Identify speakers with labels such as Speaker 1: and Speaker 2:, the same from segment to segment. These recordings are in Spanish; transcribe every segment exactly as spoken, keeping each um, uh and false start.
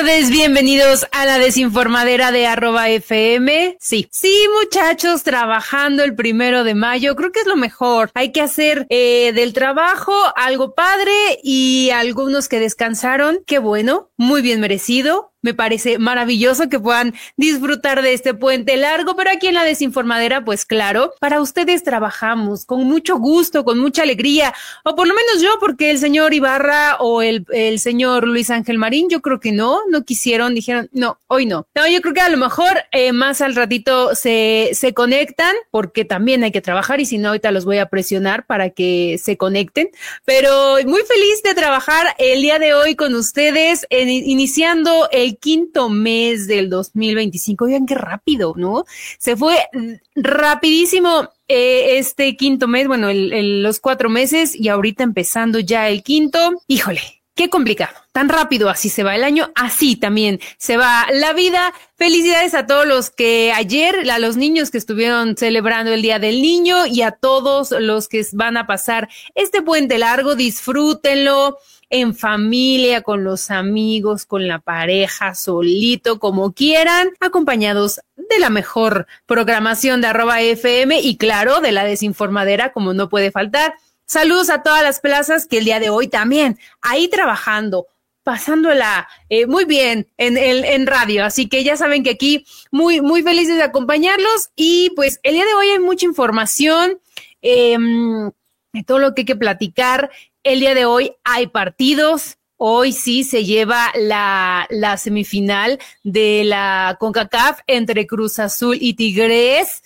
Speaker 1: tardes, bienvenidos a la desinformadera de arroba F M. Sí, sí, muchachos, trabajando el primero de mayo, creo que es lo mejor. Hay que hacer eh, del trabajo algo padre y algunos que descansaron, qué bueno, muy bien merecido. Me parece maravilloso que puedan disfrutar de este puente largo, pero aquí en la desinformadera, pues claro, para ustedes trabajamos con mucho gusto, con mucha alegría, o por lo menos yo, porque el señor Ibarra o el, el señor Luis Ángel Marín, yo creo que no, no quisieron, dijeron, no, hoy no. No, yo creo que a lo mejor eh, más al ratito se, se conectan, porque también hay que trabajar y si no, ahorita los voy a presionar para que se conecten, pero muy feliz de trabajar el día de hoy con ustedes, en, iniciando el quinto mes del dos mil veinticinco. Oigan, qué rápido, ¿no? Se fue rapidísimo eh, este quinto mes, bueno, el, el, los cuatro meses y ahorita empezando ya el quinto. Híjole, qué complicado. Tan rápido así se va el año, así también se va la vida. Felicidades a todos los que ayer, a los niños que estuvieron celebrando el Día del Niño y a todos los que van a pasar este puente largo. Disfrútenlo en familia, con los amigos, con la pareja, solito, como quieran, acompañados de la mejor programación de arroba F M y claro, de la desinformadera, como no puede faltar. Saludos a todas las plazas que el día de hoy también, ahí trabajando, pasándola eh, muy bien en, en, en radio, así que ya saben que aquí muy, muy felices de acompañarlos y pues el día de hoy hay mucha información, eh, de todo lo que hay que platicar. El día de hoy hay partidos. Hoy sí se lleva la, la semifinal de la CONCACAF entre Cruz Azul y Tigres.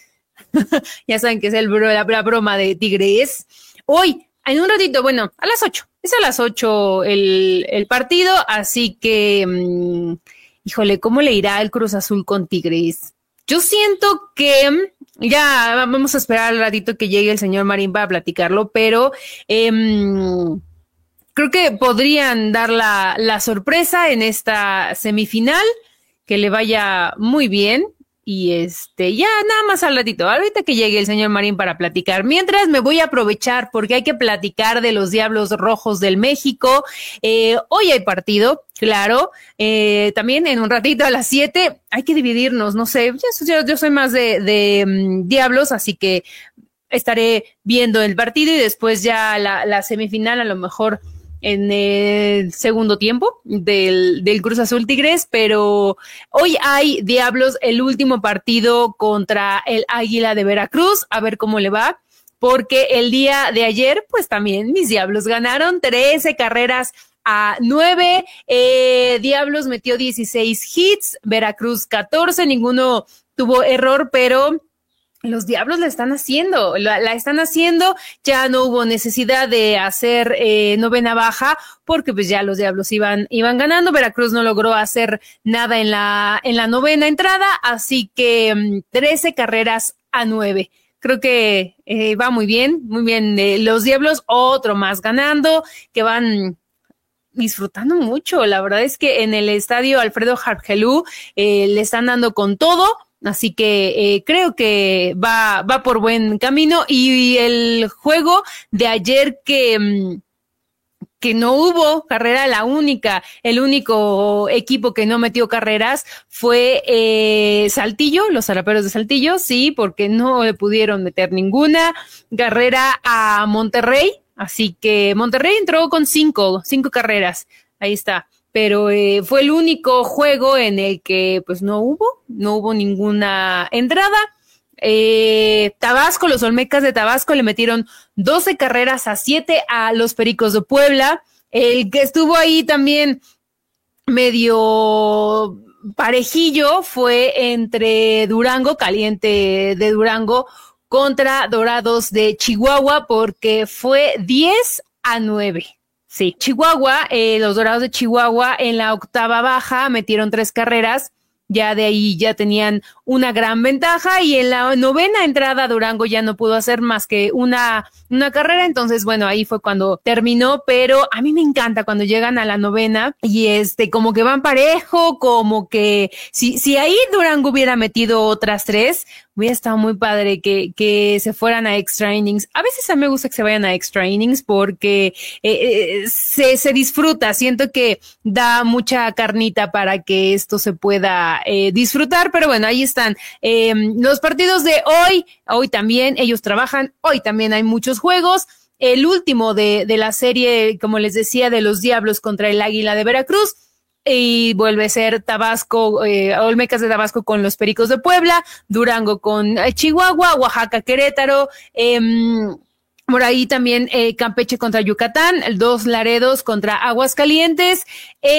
Speaker 1: Ya saben que es el, la, la broma de Tigres. Hoy, en un ratito, bueno, a las ocho. Es a las ocho el, el partido, así que, mmm, híjole, ¿cómo le irá el Cruz Azul con Tigres? Yo siento que ya vamos a esperar al ratito que llegue el señor Marín para platicarlo, pero eh, creo que podrían dar la, la sorpresa en esta semifinal, que le vaya muy bien. Y este, ya nada más al ratito, ahorita que llegue el señor Marín para platicar. Mientras me voy a aprovechar porque hay que platicar de los Diablos Rojos del México. Eh, hoy hay partido, claro. Eh, también en un ratito a las siete hay que dividirnos, no sé. Yo, yo soy más de, de um, Diablos, así que estaré viendo el partido y después ya la, la semifinal a lo mejor en el segundo tiempo del, del Cruz Azul Tigres, pero hoy hay Diablos, el último partido contra el Águila de Veracruz, a ver cómo le va, porque el día de ayer, pues también mis Diablos ganaron trece carreras a nueve, eh, Diablos metió dieciséis hits, Veracruz catorce, ninguno tuvo error, pero los Diablos la están haciendo, la, la están haciendo, ya no hubo necesidad de hacer eh, novena baja, porque pues ya los Diablos iban, iban ganando, Veracruz no logró hacer nada en la, en la novena entrada, así que um, trece carreras a nueve. Creo que eh, va muy bien, muy bien, eh, los Diablos otro más ganando, que van disfrutando mucho, la verdad es que en el estadio Alfredo Harpelú eh, le están dando con todo. Así que eh, creo que va, va por buen camino y el juego de ayer que, que no hubo carrera, la única, el único equipo que no metió carreras fue eh, Saltillo, los Zaraperos de Saltillo, sí, porque no le pudieron meter ninguna carrera a Monterrey, así que Monterrey entró con cinco, cinco carreras, ahí está. Pero eh, fue el único juego en el que pues no hubo, no hubo ninguna entrada. Eh, Tabasco, los Olmecas de Tabasco le metieron doce carreras a siete a los Pericos de Puebla. El que estuvo ahí también medio parejillo fue entre Durango, Caliente de Durango, contra Dorados de Chihuahua, porque fue diez a nueve. Sí, Chihuahua, eh, los Dorados de Chihuahua en la octava baja metieron tres carreras, ya de ahí ya tenían una gran ventaja y en la novena entrada Durango ya no pudo hacer más que una, una carrera, entonces bueno, ahí fue cuando terminó, pero a mí me encanta cuando llegan a la novena y este, como que van parejo, como que si, si ahí Durango hubiera metido otras tres, hubiera estado muy padre que, que se fueran a extra innings. A veces a mí me gusta que se vayan a extra innings porque eh, eh, se, se disfruta. Siento que da mucha carnita para que esto se pueda eh, disfrutar, pero bueno, ahí están eh, los partidos de hoy. Hoy también ellos trabajan, hoy también hay muchos juegos. El último de, de la serie, como les decía, de los Diablos contra el Águila de Veracruz, y vuelve a ser Tabasco, eh, Olmecas de Tabasco con los Pericos de Puebla, Durango con eh, Chihuahua, Oaxaca, Querétaro, eh, por ahí también eh, Campeche contra Yucatán, Dos Laredos contra Aguascalientes,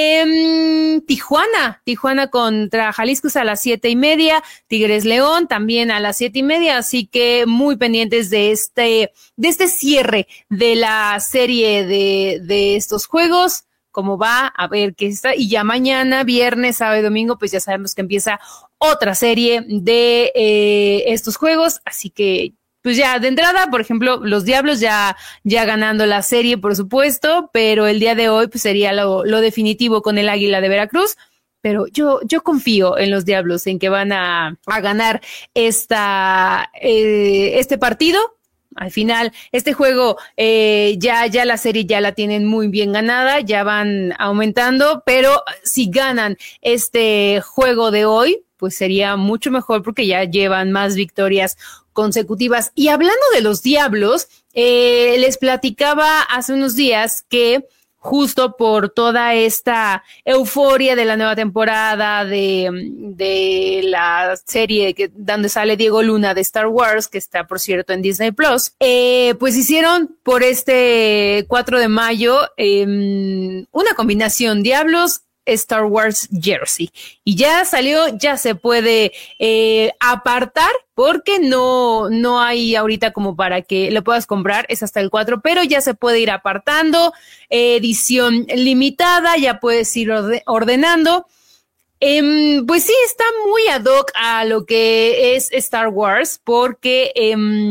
Speaker 1: eh, Tijuana, Tijuana contra Jalisco a las siete y media, Tigres León también a las siete y media, así que muy pendientes de este, de este cierre de la serie de, de estos juegos, cómo va, a ver qué está, y ya mañana, viernes, sábado y domingo, pues ya sabemos que empieza otra serie de eh, estos juegos, así que pues ya de entrada, por ejemplo, los Diablos ya, ya ganando la serie, por supuesto, pero el día de hoy pues sería lo, lo definitivo con el Águila de Veracruz, pero yo, yo confío en los Diablos, en que van a, a ganar esta, eh, este partido. Al final, este juego, eh, ya, ya la serie ya la tienen muy bien ganada, ya van aumentando, pero si ganan este juego de hoy, pues sería mucho mejor porque ya llevan más victorias consecutivas. Y hablando de los Diablos, eh, les platicaba hace unos días que justo por toda esta euforia de la nueva temporada de, de la serie que, donde sale Diego Luna de Star Wars, que está, por cierto, en Disney Plus, eh, pues hicieron por este cuatro de mayo eh, una combinación Diablos Star Wars Jersey, y ya salió, ya se puede eh, apartar porque no, no hay ahorita como para que lo puedas comprar, es hasta el cuatro, pero ya se puede ir apartando, eh, edición limitada, ya puedes ir orde- ordenando. Eh, pues sí, está muy ad hoc a lo que es Star Wars, porque eh,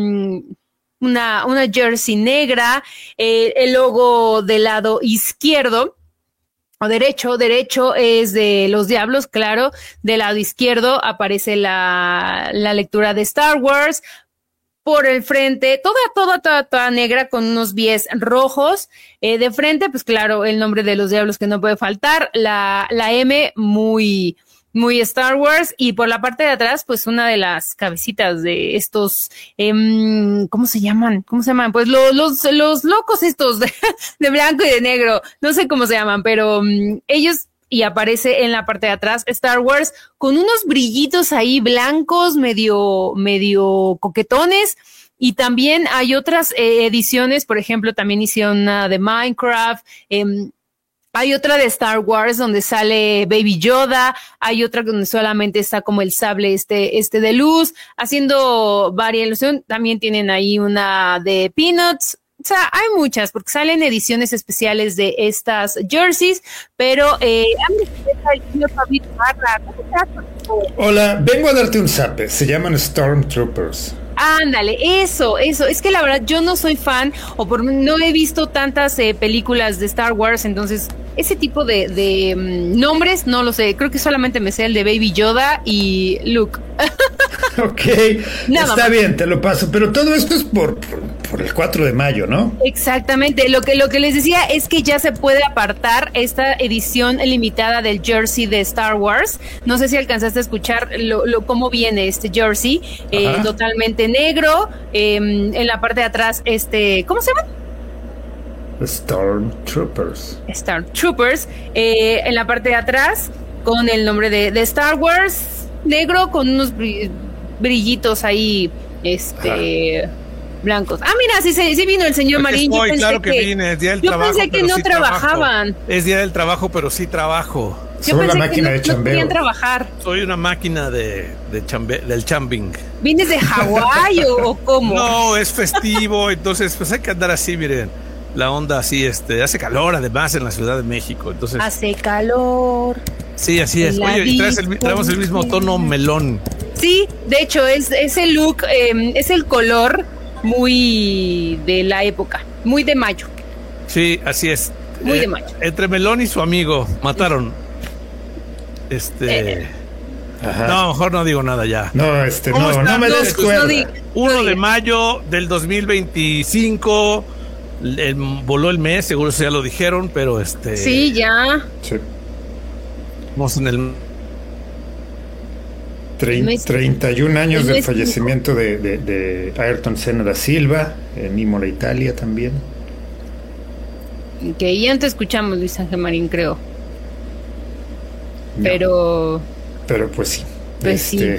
Speaker 1: una, una jersey negra, eh, el logo del lado izquierdo, o derecho, derecho es de los Diablos, claro, del lado izquierdo aparece la, la lectura de Star Wars, por el frente, toda, toda, toda, toda negra con unos bies rojos, eh, de frente, pues claro, el nombre de los Diablos que no puede faltar, la, la M muy, muy Star Wars, y por la parte de atrás, pues una de las cabecitas de estos, eh, ¿cómo se llaman? ¿Cómo se llaman? Pues los, los, los locos estos de, de blanco y de negro, no sé cómo se llaman, pero um, ellos, y aparece en la parte de atrás Star Wars con unos brillitos ahí blancos, medio, medio coquetones. Y también hay otras eh, ediciones, por ejemplo, también hicieron una de Minecraft, eh, hay otra de Star Wars donde sale Baby Yoda, hay otra donde solamente está como el sable este, este de luz, haciendo variación. También tienen ahí una de Peanuts. O sea, hay muchas, porque salen ediciones especiales de estas jerseys, pero eh,
Speaker 2: hola, vengo a darte un zape, se llaman Stormtroopers.
Speaker 1: Ándale, eso, eso, es que la verdad yo no soy fan, o por no he visto tantas eh, películas de Star Wars, entonces ese tipo de, de um, nombres no lo sé, creo que solamente me sé el de Baby Yoda y Luke.
Speaker 2: Ok, Nada está más. Bien, te lo paso, pero todo esto es por, por, por el cuatro de mayo, ¿no?
Speaker 1: Exactamente, lo que, lo que les decía es que ya se puede apartar esta edición limitada del jersey de Star Wars. No sé si alcanzaste a escuchar lo, lo cómo viene este jersey, eh, totalmente negro, eh, en la parte de atrás, este, ¿cómo se llama?
Speaker 2: Stormtroopers.
Speaker 1: Stormtroopers, eh, en la parte de atrás, con el nombre de, de Star Wars, negro, con unos brillitos ahí, este, Ajá. blancos. Ah, mira, sí, sí vino el señor Marín.
Speaker 3: Yo pensé claro que, que vine, es día del
Speaker 1: yo
Speaker 3: trabajo.
Speaker 1: Yo pensé que no
Speaker 3: sí
Speaker 1: trabajaban.
Speaker 3: Trabajo. Es día del trabajo, pero sí trabajo.
Speaker 1: Yo
Speaker 2: Soy
Speaker 1: pensé
Speaker 2: la máquina
Speaker 1: que no,
Speaker 2: de chambeo.
Speaker 1: no querían trabajar.
Speaker 3: Soy una máquina de, de chambe, del chambing.
Speaker 1: ¿Vienes de Hawái o, o cómo?
Speaker 3: No, es festivo, entonces pues hay que andar así, miren. La onda así, este, hace calor además en la Ciudad de México, entonces.
Speaker 1: Hace calor.
Speaker 3: Sí, así es. Oye, y traes el, traemos el mismo tono melón.
Speaker 1: Sí, de hecho, es ese look, eh, es el color muy de la época, muy de mayo.
Speaker 3: Sí, así es.
Speaker 1: Muy
Speaker 3: eh,
Speaker 1: de mayo.
Speaker 3: Entre Melón y su amigo mataron. Este.
Speaker 1: Eh.
Speaker 3: Ajá. No, mejor no digo nada ya.
Speaker 2: No, este, no, no me des cuerda.
Speaker 3: uno de mayo del dos mil veinticinco, el, voló el mes, seguro eso ya lo dijeron, pero este...
Speaker 1: Sí, ya. Sí.
Speaker 3: Vamos en el...
Speaker 2: Trein, treinta y un años del fallecimiento de, de, de Ayrton Senna da Silva, en Imola, Italia también.
Speaker 1: Que ya te escuchamos, Luis Ángel Marín, creo. No, pero...
Speaker 2: Pero pues sí.
Speaker 1: Pues
Speaker 2: este,
Speaker 1: sí.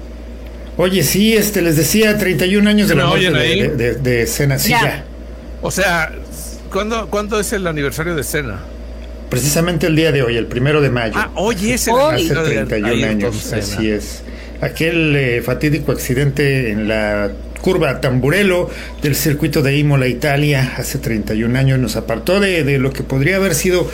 Speaker 2: Oye, sí, este, les decía, treinta y un años de la muerte de, de, de, de Senna. Sí,
Speaker 1: ya.
Speaker 2: ya.
Speaker 3: O sea, ¿cuándo, ¿cuándo es el aniversario de Senna?
Speaker 2: Precisamente el día de hoy, el primero de mayo.
Speaker 3: Ah, hoy es el
Speaker 2: Hace treinta y un años, así es. Aquel eh, fatídico accidente en la curva Tamburello del circuito de Imola, Italia, hace treinta y un años, nos apartó de, de lo que podría haber sido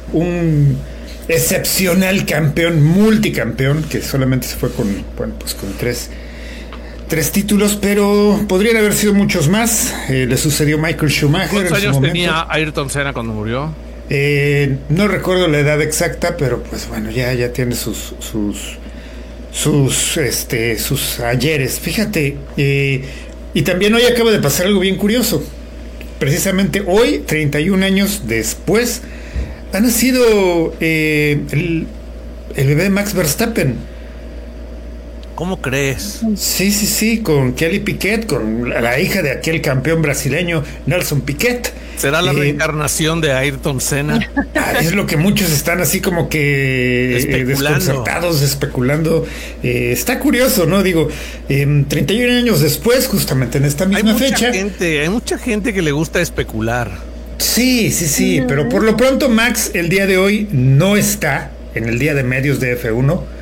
Speaker 2: un excepcional campeón, multicampeón, que solamente se fue con, bueno, pues con tres, tres títulos, pero podrían haber sido muchos más. Eh, le sucedió Michael Schumacher.
Speaker 3: ¿Cuántos años tenía Ayrton Senna cuando murió?
Speaker 2: Eh, no recuerdo la edad exacta, pero pues bueno, ya, ya tiene sus sus sus este sus ayeres. Fíjate, eh, y también hoy acaba de pasar algo bien curioso. Precisamente hoy, treinta y un años después, ha nacido eh, el, el bebé de Max Verstappen.
Speaker 3: ¿Cómo crees?
Speaker 2: Sí, sí, sí, con Kelly Piquet, con la, la hija de aquel campeón brasileño Nelson Piquet.
Speaker 3: ¿Será la eh, reencarnación de Ayrton Senna?
Speaker 2: Es lo que muchos están así como que eh, desconcertados, especulando. Eh, está curioso, ¿no? Digo, eh, treinta y un años después, justamente en esta misma
Speaker 3: hay
Speaker 2: fecha.
Speaker 3: Mucha gente, hay mucha gente que le gusta especular.
Speaker 2: Sí, sí, sí, mm. pero por lo pronto Max el día de hoy no está en el día de medios de F uno.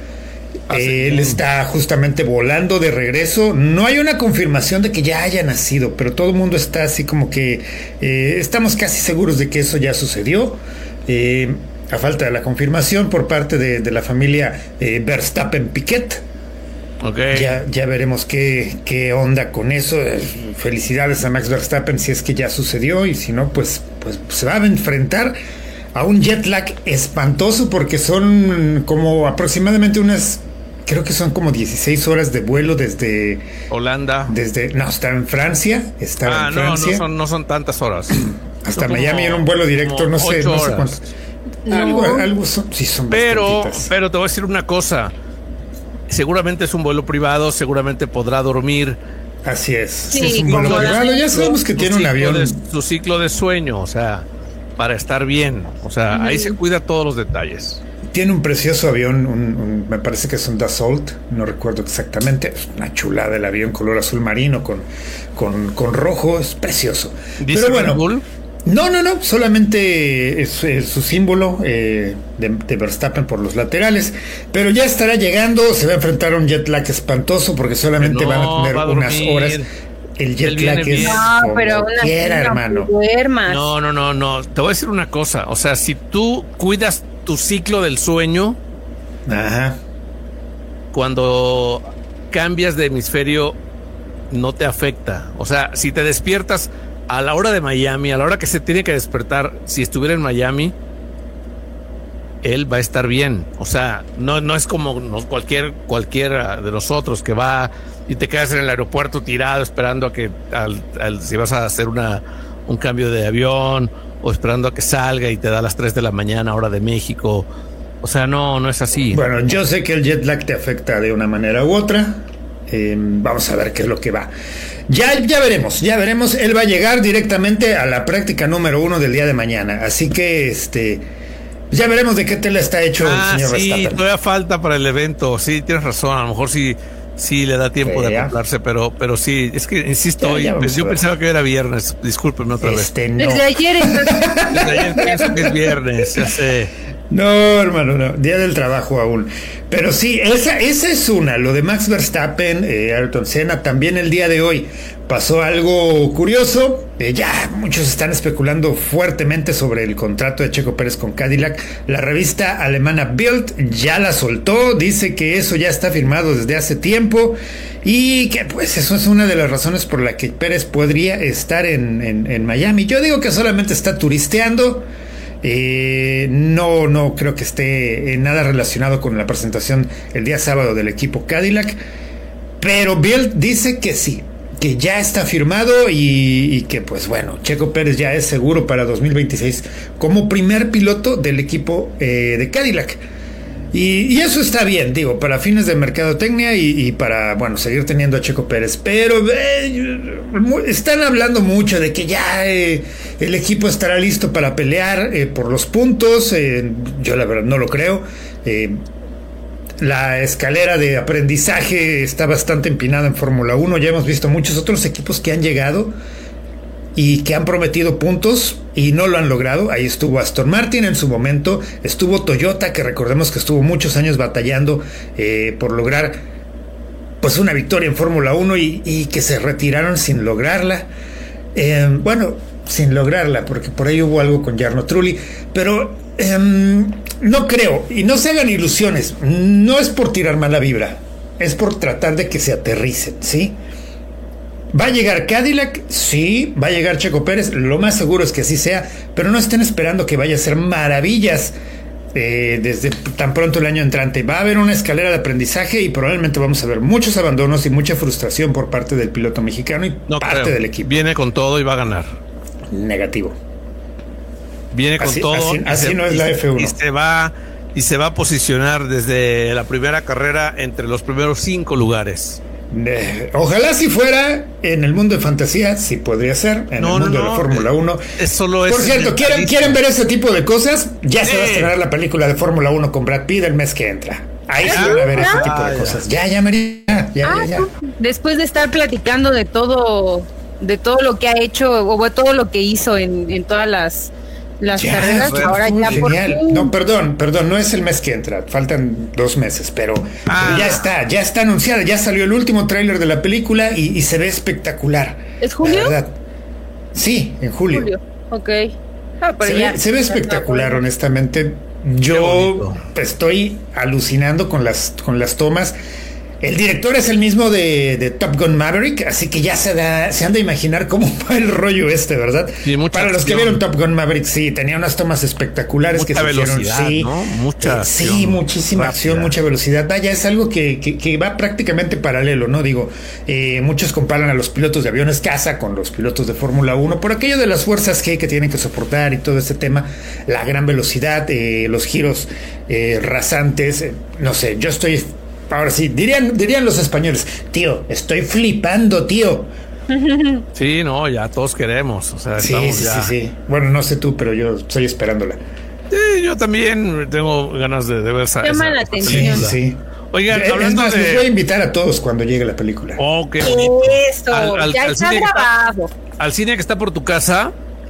Speaker 2: Él está justamente volando de regreso. No hay una confirmación de que ya haya nacido, pero todo el mundo está así como que eh, estamos casi seguros de que eso ya sucedió. Eh, a falta de la confirmación por parte de, de la familia eh, Verstappen-Piquet.
Speaker 3: Okay.
Speaker 2: Ya, ya veremos qué, qué onda con eso. Felicidades a Max Verstappen si es que ya sucedió, y si no, pues, pues se va a enfrentar a un jet lag espantoso, porque son como aproximadamente unas, creo que son como dieciséis horas de vuelo desde
Speaker 3: Holanda.
Speaker 2: Desde, no, está en Francia. Está
Speaker 3: ah,
Speaker 2: en
Speaker 3: no,
Speaker 2: Francia.
Speaker 3: no son, no son tantas horas.
Speaker 2: Hasta Miami como, era un vuelo directo, no sé, no sé cuánto. No. Algo, algo son, sí son
Speaker 3: pero,
Speaker 2: bastantitas.
Speaker 3: Pero te voy a decir una cosa. Seguramente es un vuelo privado, seguramente podrá dormir.
Speaker 2: Así es.
Speaker 1: Sí,
Speaker 2: es un vuelo privado. Ya sabemos que tiene un avión.
Speaker 3: De, su ciclo de sueño, o sea, para estar bien. O sea, uh-huh. ahí se cuida todos los detalles.
Speaker 2: Tiene un precioso avión, un, un, me parece que es un Dassault, no recuerdo exactamente. Es una chulada el avión, color azul marino con, con, con rojo, es precioso.
Speaker 3: ¿Dice
Speaker 2: Pero bueno,
Speaker 3: Red Bull?
Speaker 2: No, no, no, solamente es, es su símbolo eh, de, de Verstappen por los laterales, pero ya estará llegando, se va a enfrentar a un jet lag espantoso porque solamente no, van a tener a unas horas. El jet lag es
Speaker 1: no, pero
Speaker 2: quiera, hermano.
Speaker 3: No, no, no, no, te voy a decir una cosa, o sea, si tú cuidas tu ciclo del sueño,
Speaker 2: ajá,
Speaker 3: cuando cambias de hemisferio no te afecta, o sea, si te despiertas a la hora de Miami, a la hora que se tiene que despertar, si estuviera en Miami, él va a estar bien. O sea, no, no es como no, cualquier cualquiera de nosotros que va y te quedas en el aeropuerto tirado esperando a que al, al, si vas a hacer una un cambio de avión o esperando a que salga y te da a las tres de la mañana hora de México. O sea, no, no es así.
Speaker 2: Bueno, yo sé que el jet lag te afecta de una manera u otra. Eh, vamos a ver qué es lo que va. Ya, ya veremos, ya veremos. Él va a llegar directamente a la práctica número uno del día de mañana. Así que este ya veremos de qué tela está hecho
Speaker 3: ah,
Speaker 2: el señor
Speaker 3: sí,
Speaker 2: Verstappen.
Speaker 3: Sí, todavía falta para el evento. Sí, tienes razón. A lo mejor sí, sí le da tiempo sí, de acoplarse, pero, pero sí, es que insisto, hoy, pues, yo pensaba que era viernes. Discúlpeme otra
Speaker 2: este,
Speaker 3: vez.
Speaker 2: No.
Speaker 1: Desde ayer,
Speaker 3: Desde ayer pienso que es viernes, ya sé.
Speaker 2: No, hermano, no. Día del trabajo aún. Pero sí, esa, esa es una. Lo de Max Verstappen, eh, Ayrton Senna, también el día de hoy pasó algo curioso. Eh, ya muchos están especulando fuertemente sobre el contrato de Checo Pérez con Cadillac. La revista alemana Bild ya la soltó. Dice que eso ya está firmado desde hace tiempo. Y que pues eso es una de las razones por la que Pérez podría estar en, en, en Miami. Yo digo que solamente está turisteando. Eh, no, no creo que esté en nada relacionado con la presentación el día sábado del equipo Cadillac, pero Bill dice que sí, que ya está firmado y, y que pues bueno, Checo Pérez ya es seguro para dos mil veintiséis como primer piloto del equipo eh, de Cadillac. Y, y eso está bien, digo, para fines de mercadotecnia y, y para, bueno, seguir teniendo a Checo Pérez. Pero eh, están hablando mucho de que ya eh, el equipo estará listo para pelear eh, por los puntos. Eh, yo la verdad no lo creo. Eh, la escalera de aprendizaje está bastante empinada en Fórmula uno. Ya hemos visto muchos otros equipos que han llegado y que han prometido puntos y no lo han logrado. Ahí estuvo Aston Martin en su momento, estuvo Toyota, que recordemos que estuvo muchos años batallando eh, por lograr pues una victoria en Fórmula uno y, y que se retiraron sin lograrla. Eh, bueno, sin lograrla, porque por ahí hubo algo con Jarno Trulli, pero eh, no creo, y no se hagan ilusiones, no es por tirar mala vibra, es por tratar de que se aterricen, ¿sí? ¿Va a llegar Cadillac? Sí. ¿Va a llegar Checo Pérez? Lo más seguro es que así sea, pero no estén esperando que vaya a ser maravillas eh, desde tan pronto el año entrante. Va a haber una escalera de aprendizaje y probablemente vamos a ver muchos abandonos y mucha frustración por parte del piloto mexicano y
Speaker 3: no
Speaker 2: parte
Speaker 3: creo.
Speaker 2: del equipo.
Speaker 3: Viene con todo y va a ganar.
Speaker 2: Negativo.
Speaker 3: Viene con
Speaker 2: así,
Speaker 3: todo.
Speaker 2: Así, así se, no es la F uno.
Speaker 3: Y se va, y se va a posicionar desde la primera carrera entre los primeros cinco lugares.
Speaker 2: Eh, ojalá si fuera en el mundo de fantasía, sí podría ser, en no, el mundo no, no. de la Fórmula uno.
Speaker 3: Es solo
Speaker 2: Por cierto, ¿quieren, ¿quieren ver ese tipo de cosas? Ya sí. se va a estrenar la película de Fórmula uno con Brad Pitt el mes que entra. Ahí sí van a ver ese tipo de cosas. Ya, ya, María. Ya, ya,
Speaker 1: ah,
Speaker 2: ya, ya.
Speaker 1: Después de estar platicando de todo, de todo lo que ha hecho, o todo lo que hizo en, en todas las las ya, carreras, bueno, ahora ya
Speaker 2: genial. Por no, perdón, perdón, no es el mes que entra, faltan dos meses, pero, ah. pero ya está, ya está anunciada, ya salió el último tráiler de la película y, y se ve espectacular.
Speaker 1: ¿Es julio?
Speaker 2: La verdad. Sí, en julio. julio.
Speaker 1: Ok. Ah,
Speaker 2: se, ve, se ve espectacular, no, honestamente. Yo estoy alucinando con las, con las tomas. El director es el mismo de, de Top Gun Maverick, así que ya se da, se han de imaginar cómo va el rollo este, ¿verdad?
Speaker 3: Sí,
Speaker 2: para los que vieron Top Gun Maverick, sí, tenía unas tomas espectaculares
Speaker 3: mucha
Speaker 2: que se
Speaker 3: velocidad,
Speaker 2: hicieron, sí,
Speaker 3: ¿no? Mucha
Speaker 2: eh,
Speaker 3: acción,
Speaker 2: sí, muchísima
Speaker 3: rápida.
Speaker 2: acción, mucha velocidad. Vaya, es algo que, que, que va prácticamente paralelo, ¿no? Digo, eh, muchos comparan a los pilotos de aviones caza con los pilotos de Fórmula uno por aquello de las fuerzas G que tienen que soportar y todo este tema, la gran velocidad, eh, los giros eh, rasantes, eh, no sé, yo estoy... Ahora sí, dirían, dirían los españoles, tío, estoy flipando, tío.
Speaker 3: Sí, no, ya todos queremos. O sea,
Speaker 2: sí,
Speaker 3: estamos
Speaker 2: sí,
Speaker 3: ya...
Speaker 2: sí, sí. Bueno, no sé tú, pero yo estoy esperándola.
Speaker 3: Sí, yo también tengo ganas de, de ver esa.
Speaker 1: Llama la atención.
Speaker 2: Sí, sí.
Speaker 3: Oigan,
Speaker 2: es
Speaker 3: hablando
Speaker 2: más,
Speaker 3: de...
Speaker 2: les voy a invitar a todos cuando llegue la película.
Speaker 3: Oh, qué bonito.
Speaker 1: Eso, al, al, ya al está grabado.
Speaker 3: Está, al cine que está por tu casa.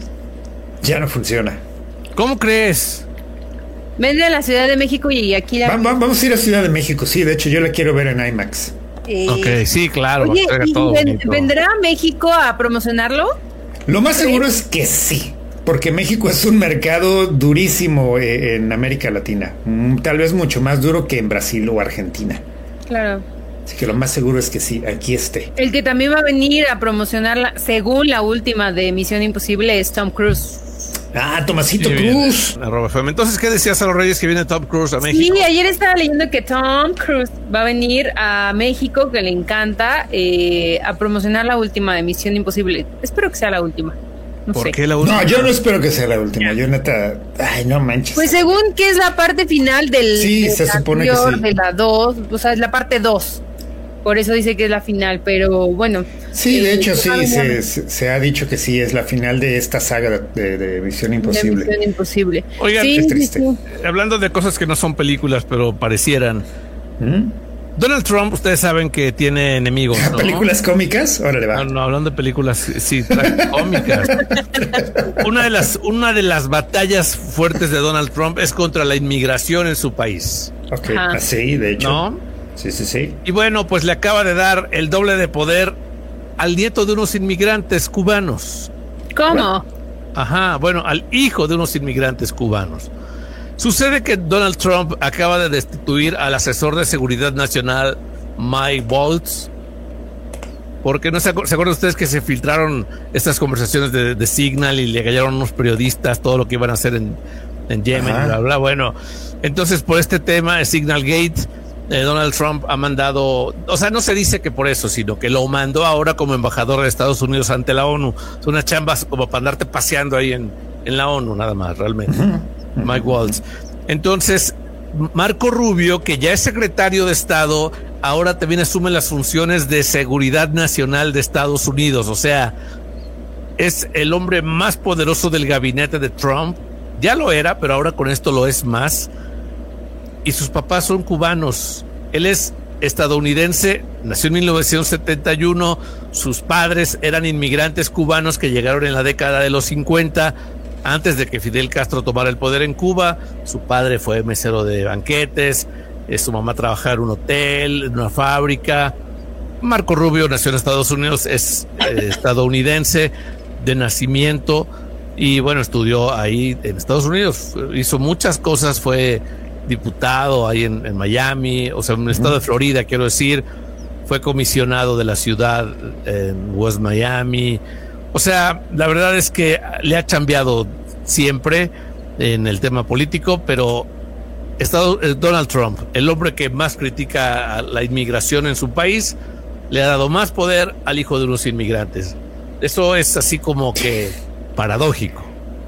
Speaker 2: Ya no funciona.
Speaker 3: ¿Cómo crees?
Speaker 1: Vende a la Ciudad de México y aquí la...
Speaker 2: Va, va, vamos a ir a Ciudad de México, sí, de hecho yo la quiero ver en IMAX.
Speaker 3: Eh, ok, sí, claro.
Speaker 1: Oye,
Speaker 3: va a
Speaker 1: ¿y
Speaker 3: todo
Speaker 1: ven, ¿vendrá a México a promocionarlo?
Speaker 2: Lo más seguro es que sí, porque México es un mercado durísimo eh, en América Latina, mm, tal vez mucho más duro que en Brasil o Argentina.
Speaker 1: Claro.
Speaker 2: Así que lo más seguro es que sí, aquí esté.
Speaker 1: El que también va a venir a promocionarla, según la última de Misión Imposible, es Tom Cruise.
Speaker 2: Ah, Tomasito
Speaker 3: sí,
Speaker 2: Cruz.
Speaker 3: Entonces, ¿qué decías a los Reyes que viene Tom Cruise a México?
Speaker 1: Sí, ayer estaba leyendo que Tom Cruise va a venir a México, que le encanta, eh, a promocionar la última de Misión Imposible. Espero que sea la última. No
Speaker 3: ¿Por
Speaker 1: sé.
Speaker 3: qué la última?
Speaker 2: No, yo no espero que sea la última. Yo neta, ay, no manches.
Speaker 1: Pues según que es la parte final del
Speaker 2: sí, se supone que sí.
Speaker 1: de la dos, o sea, es la parte dos. Por eso dice que es la final, pero bueno.
Speaker 2: Sí, de eh, hecho sí, se, se, se ha dicho que sí es la final de esta saga de, de Misión Imposible.
Speaker 1: De Misión Imposible.
Speaker 3: Oigan,
Speaker 1: sí,
Speaker 2: es triste.
Speaker 1: sí.
Speaker 3: Hablando de cosas que no son películas, pero parecieran. ¿Mm? Donald Trump, ustedes saben que tiene enemigos, ¿no?
Speaker 2: ¿Películas cómicas? Órale, va.
Speaker 3: No, no, hablando de películas, sí, cómicas. una de las, una de las batallas fuertes de Donald Trump es contra la inmigración en su país.
Speaker 2: Ok, así, de hecho.
Speaker 3: ¿No?
Speaker 2: Sí, sí, sí.
Speaker 3: Y bueno, pues le acaba de dar el doble de poder al nieto de unos inmigrantes cubanos.
Speaker 1: ¿Cómo?
Speaker 3: Ajá, bueno, al hijo de unos inmigrantes cubanos. Sucede que Donald Trump acaba de destituir al asesor de seguridad nacional Mike Waltz Porque no se, acu- se acuerdan ustedes que se filtraron estas conversaciones de, de Signal y le callaron unos periodistas todo lo que iban a hacer en, en Yemen, bla, bla. Bueno, entonces por este tema, Signal Gate, eh, Donald Trump ha mandado, o sea, no se dice que por eso, sino que lo mandó ahora como embajador de Estados Unidos ante la ONU. Es una chamba como para andarte paseando ahí en, en la ONU, nada más, realmente. Uh-huh. Uh-huh. Mike Waltz. Entonces, Marco Rubio, que ya es secretario de Estado, ahora también asume las funciones de seguridad nacional de Estados Unidos. O sea, es el hombre más poderoso del gabinete de Trump. Ya lo era, pero ahora con esto lo es más. Y sus papás son cubanos. Él es estadounidense, nació en mil novecientos setenta y uno. Sus padres eran inmigrantes cubanos que llegaron en la década de los cincuenta. Antes de que Fidel Castro tomara el poder en Cuba. Su padre fue mesero de banquetes, su mamá trabajaba en un hotel, en una fábrica. Marco Rubio nació en Estados Unidos, es eh, estadounidense de nacimiento y bueno, estudió ahí en Estados Unidos, hizo muchas cosas, fue diputado ahí en, en Miami, o sea, en el estado de Florida, quiero decir, fue comisionado de la ciudad en West Miami. O sea, la verdad es que le ha chambeado siempre en el tema político, pero Estado, Donald Trump, el hombre que más critica a la inmigración en su país, le ha dado más poder al hijo de unos inmigrantes. Eso es así como que paradójico.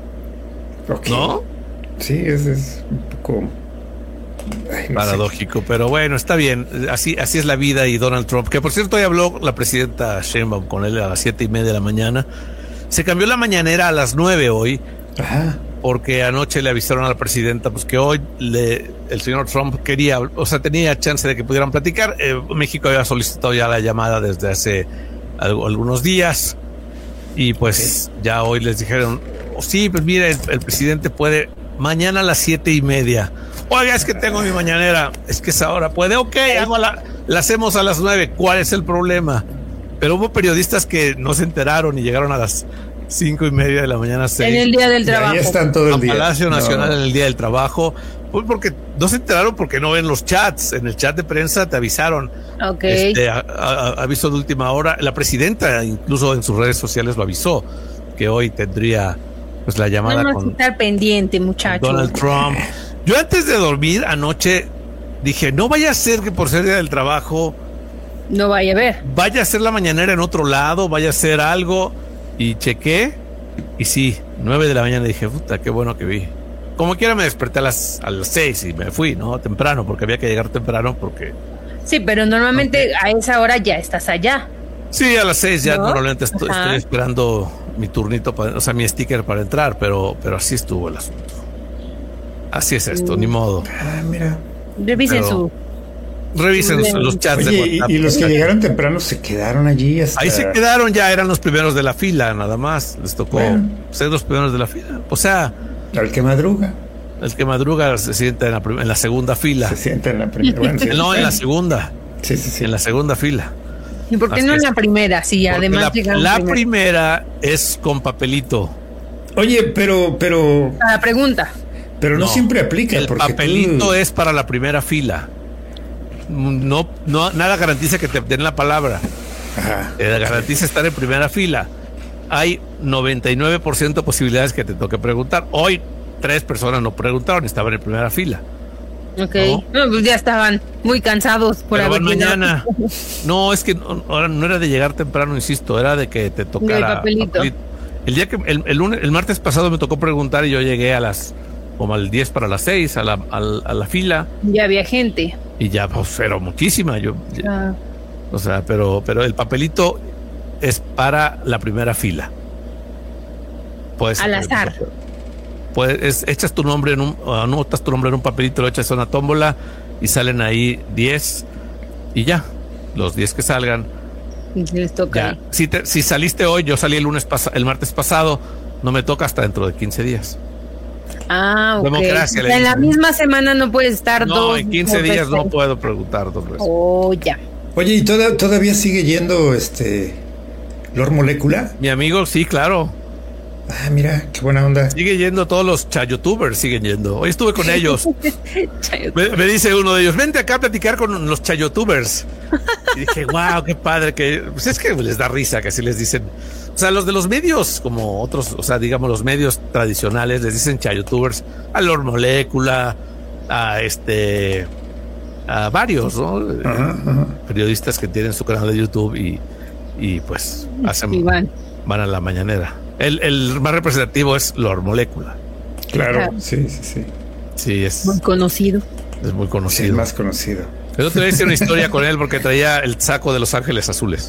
Speaker 3: Okay. ¿No?
Speaker 2: Sí, es, es un poco... Ay, no
Speaker 3: paradójico,
Speaker 2: sé.
Speaker 3: Pero bueno, está bien. Así, así es la vida. Y Donald Trump, que por cierto hoy habló la presidenta Sheinbaum con él a las siete y media de la mañana. Se cambió la mañanera a las nueve hoy.
Speaker 2: Ajá.
Speaker 3: Porque anoche le avisaron a la presidenta pues que hoy le, el señor Trump quería, o sea, tenía chance de que pudieran platicar. Eh, México había solicitado ya la llamada desde hace algo, algunos días y pues sí. Ya hoy les dijeron, oh, sí, pues mire, el, el presidente puede mañana a las siete y media. Oiga, es que tengo mi mañanera, es que esa hora puede, ok, hago la, la hacemos a las nueve, ¿cuál es el problema? Pero hubo periodistas que no se enteraron y llegaron a las cinco y media de la mañana. Seis,
Speaker 1: en el día del trabajo.
Speaker 2: Ahí están todo el
Speaker 3: a
Speaker 2: día.
Speaker 3: Palacio Nacional
Speaker 2: no.
Speaker 3: En el día del trabajo. Pues porque no se enteraron porque no ven los chats. En el chat de prensa te avisaron.
Speaker 1: Ok.
Speaker 3: Este, a, a, aviso de última hora. La presidenta incluso en sus redes sociales lo avisó que hoy tendría pues la llamada
Speaker 1: Vamos
Speaker 3: con,
Speaker 1: a estar pendiente, muchachos.
Speaker 3: Donald Trump. Yo antes de dormir anoche dije, no vaya a ser que por ser día del trabajo
Speaker 1: no vaya a ver.
Speaker 3: Vaya a hacer la mañanera en otro lado, vaya a hacer algo. Y chequé, y sí, nueve de la mañana dije, puta, qué bueno que vi. Como quiera me desperté a las, a las seis y me fui, ¿no? Temprano, porque había que llegar temprano, porque...
Speaker 1: Sí, pero normalmente okay. A esa hora ya estás allá.
Speaker 3: Sí, a las seis ya ¿no? Normalmente estoy,
Speaker 1: Ajá.
Speaker 3: estoy esperando mi turnito, para, o sea, mi sticker para entrar, pero, pero así estuvo el asunto. Así es esto, mm. ni modo.
Speaker 2: Ah, mira.
Speaker 1: Revisen
Speaker 3: pero,
Speaker 1: su...
Speaker 3: Revisen los, los chats.
Speaker 2: Oye,
Speaker 3: de WhatsApp.
Speaker 2: Y, y los que llegaron temprano se quedaron allí hasta...
Speaker 3: Ahí se quedaron, ya eran los primeros de la fila, nada más. Les tocó bueno. ser los primeros de la fila. O sea...
Speaker 2: El que madruga.
Speaker 3: El que madruga se sienta en la, prim- en la segunda fila.
Speaker 2: Se sienta en la primera. Bueno, sí,
Speaker 3: no, en la segunda.
Speaker 2: Sí, sí, sí.
Speaker 3: En la segunda fila.
Speaker 1: ¿Y por qué
Speaker 3: Así
Speaker 1: no en
Speaker 3: es.
Speaker 1: la primera? Sí, además
Speaker 3: la,
Speaker 1: llegaron
Speaker 3: la
Speaker 1: primero.
Speaker 3: primera es con papelito.
Speaker 2: Oye, pero... pero
Speaker 1: A la pregunta.
Speaker 2: Pero no, no siempre aplica.
Speaker 3: El
Speaker 2: porque
Speaker 3: papelito
Speaker 2: tú...
Speaker 3: es para la primera fila. No, no, nada garantiza que te den la palabra.
Speaker 2: Ajá.
Speaker 3: Eh, garantiza estar en primera fila. Hay noventa y nueve por ciento de posibilidades que te toque preguntar. Hoy tres personas no preguntaron, estaban en primera fila.
Speaker 1: Ok, no, no pues ya estaban muy cansados por
Speaker 3: Pero
Speaker 1: haber
Speaker 3: mañana. No, es que no, no era de llegar temprano, insisto, era de que te tocara
Speaker 1: el papelito.
Speaker 3: papelito. El día que el, el lunes, el martes pasado me tocó preguntar y yo llegué a las como al diez para las seis a la, a, a la fila.
Speaker 1: Ya había gente.
Speaker 3: Y ya, pues, pero muchísima. Yo,
Speaker 1: ah.
Speaker 3: O sea, pero, pero el papelito es para la primera fila. Pues,
Speaker 1: al azar.
Speaker 3: Pues es, echas tu nombre en un, anotas tu nombre en un papelito, lo echas en una tómbola y salen ahí diez y ya, los diez que salgan.
Speaker 1: Les toca.
Speaker 3: Si, te, si saliste hoy, yo salí el lunes pas- el martes pasado, no me toca hasta dentro de quince días.
Speaker 1: Ah, ok.
Speaker 3: Democracia,
Speaker 1: en la misma semana no puedes estar
Speaker 3: no,
Speaker 1: dos.
Speaker 3: No, en quince días no puedo preguntar dos veces.
Speaker 1: Oh, ya.
Speaker 2: Oye, ¿y toda, todavía sigue yendo este Lord Molecula?
Speaker 3: Mi amigo, sí, claro.
Speaker 2: Ah, mira, qué buena onda.
Speaker 3: Sigue yendo todos los chayotubers, siguen yendo. Hoy estuve con ellos. me, me dice uno de ellos, vente acá a platicar con los chayotubers. Y dije, wow, qué padre. Que pues es que les da risa que así les dicen. O sea, los de los medios, como otros, o sea, digamos, los medios tradicionales les dicen chayotubers a Lord Molecula, a este, a varios, ¿no? Ajá, ajá. Periodistas que tienen su canal de YouTube y, y pues hacen, sí, van. van a la mañanera. El, el más representativo es Lord Molecula.
Speaker 2: Claro, sí, sí, sí.
Speaker 3: Sí, es
Speaker 1: muy conocido.
Speaker 3: Es muy conocido.
Speaker 2: Sí, el más conocido.
Speaker 3: Pero te voy a decir una historia con él porque traía el saco de Los Ángeles Azules.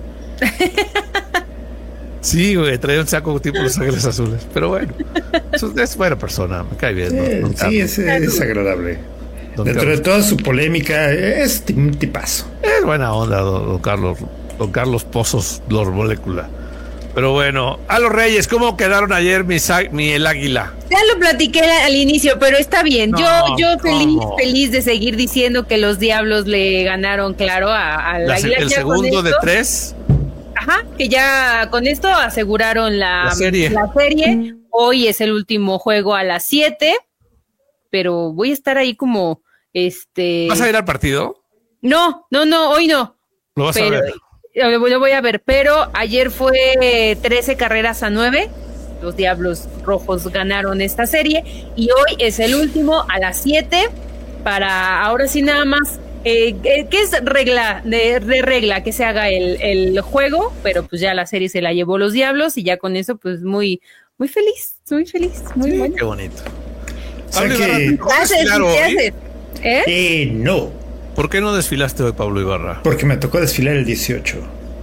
Speaker 3: Sí, güey, traía un saco tipo Los Ángeles Azules. Pero bueno, es buena persona, me cae bien.
Speaker 2: Sí,
Speaker 3: ¿no?
Speaker 2: sí es, es agradable. Don Dentro Carlos. de toda su polémica, es un tipazo.
Speaker 3: Es buena onda, don, don Carlos. Don Carlos Pozos, Lord Molecula. Pero bueno, a los Reyes, ¿cómo quedaron ayer mi, mi el águila?
Speaker 1: Ya lo platiqué al inicio, pero está bien. No, yo yo feliz, ¿cómo? feliz de seguir diciendo que los Diablos le ganaron, claro, al águila.
Speaker 3: El segundo esto, de tres.
Speaker 1: Ajá, que ya con esto aseguraron la,
Speaker 3: la serie.
Speaker 1: La serie. Hoy es el último juego a las siete, pero voy a estar ahí como, este...
Speaker 3: ¿Vas a ir al partido?
Speaker 1: No, no, no, hoy no.
Speaker 3: Lo vas
Speaker 1: pero,
Speaker 3: a ver.
Speaker 1: Lo voy a ver, pero ayer fue trece carreras a nueve. Los Diablos Rojos ganaron esta serie y hoy es el último a las siete para ahora sí nada más. Eh, ¿Qué es regla de, de regla que se haga el, el juego? Pero pues ya la serie se la llevó los Diablos y ya con eso pues muy muy feliz, muy feliz, muy
Speaker 3: sí,
Speaker 1: bueno.
Speaker 3: Qué bonito.
Speaker 2: O sea que...
Speaker 1: ¿Qué haces? ¿Qué haces? ¿Eh?
Speaker 2: Eh, no.
Speaker 3: ¿Por qué no desfilaste hoy, Pablo Ibarra?
Speaker 2: Porque me tocó desfilar el dieciocho.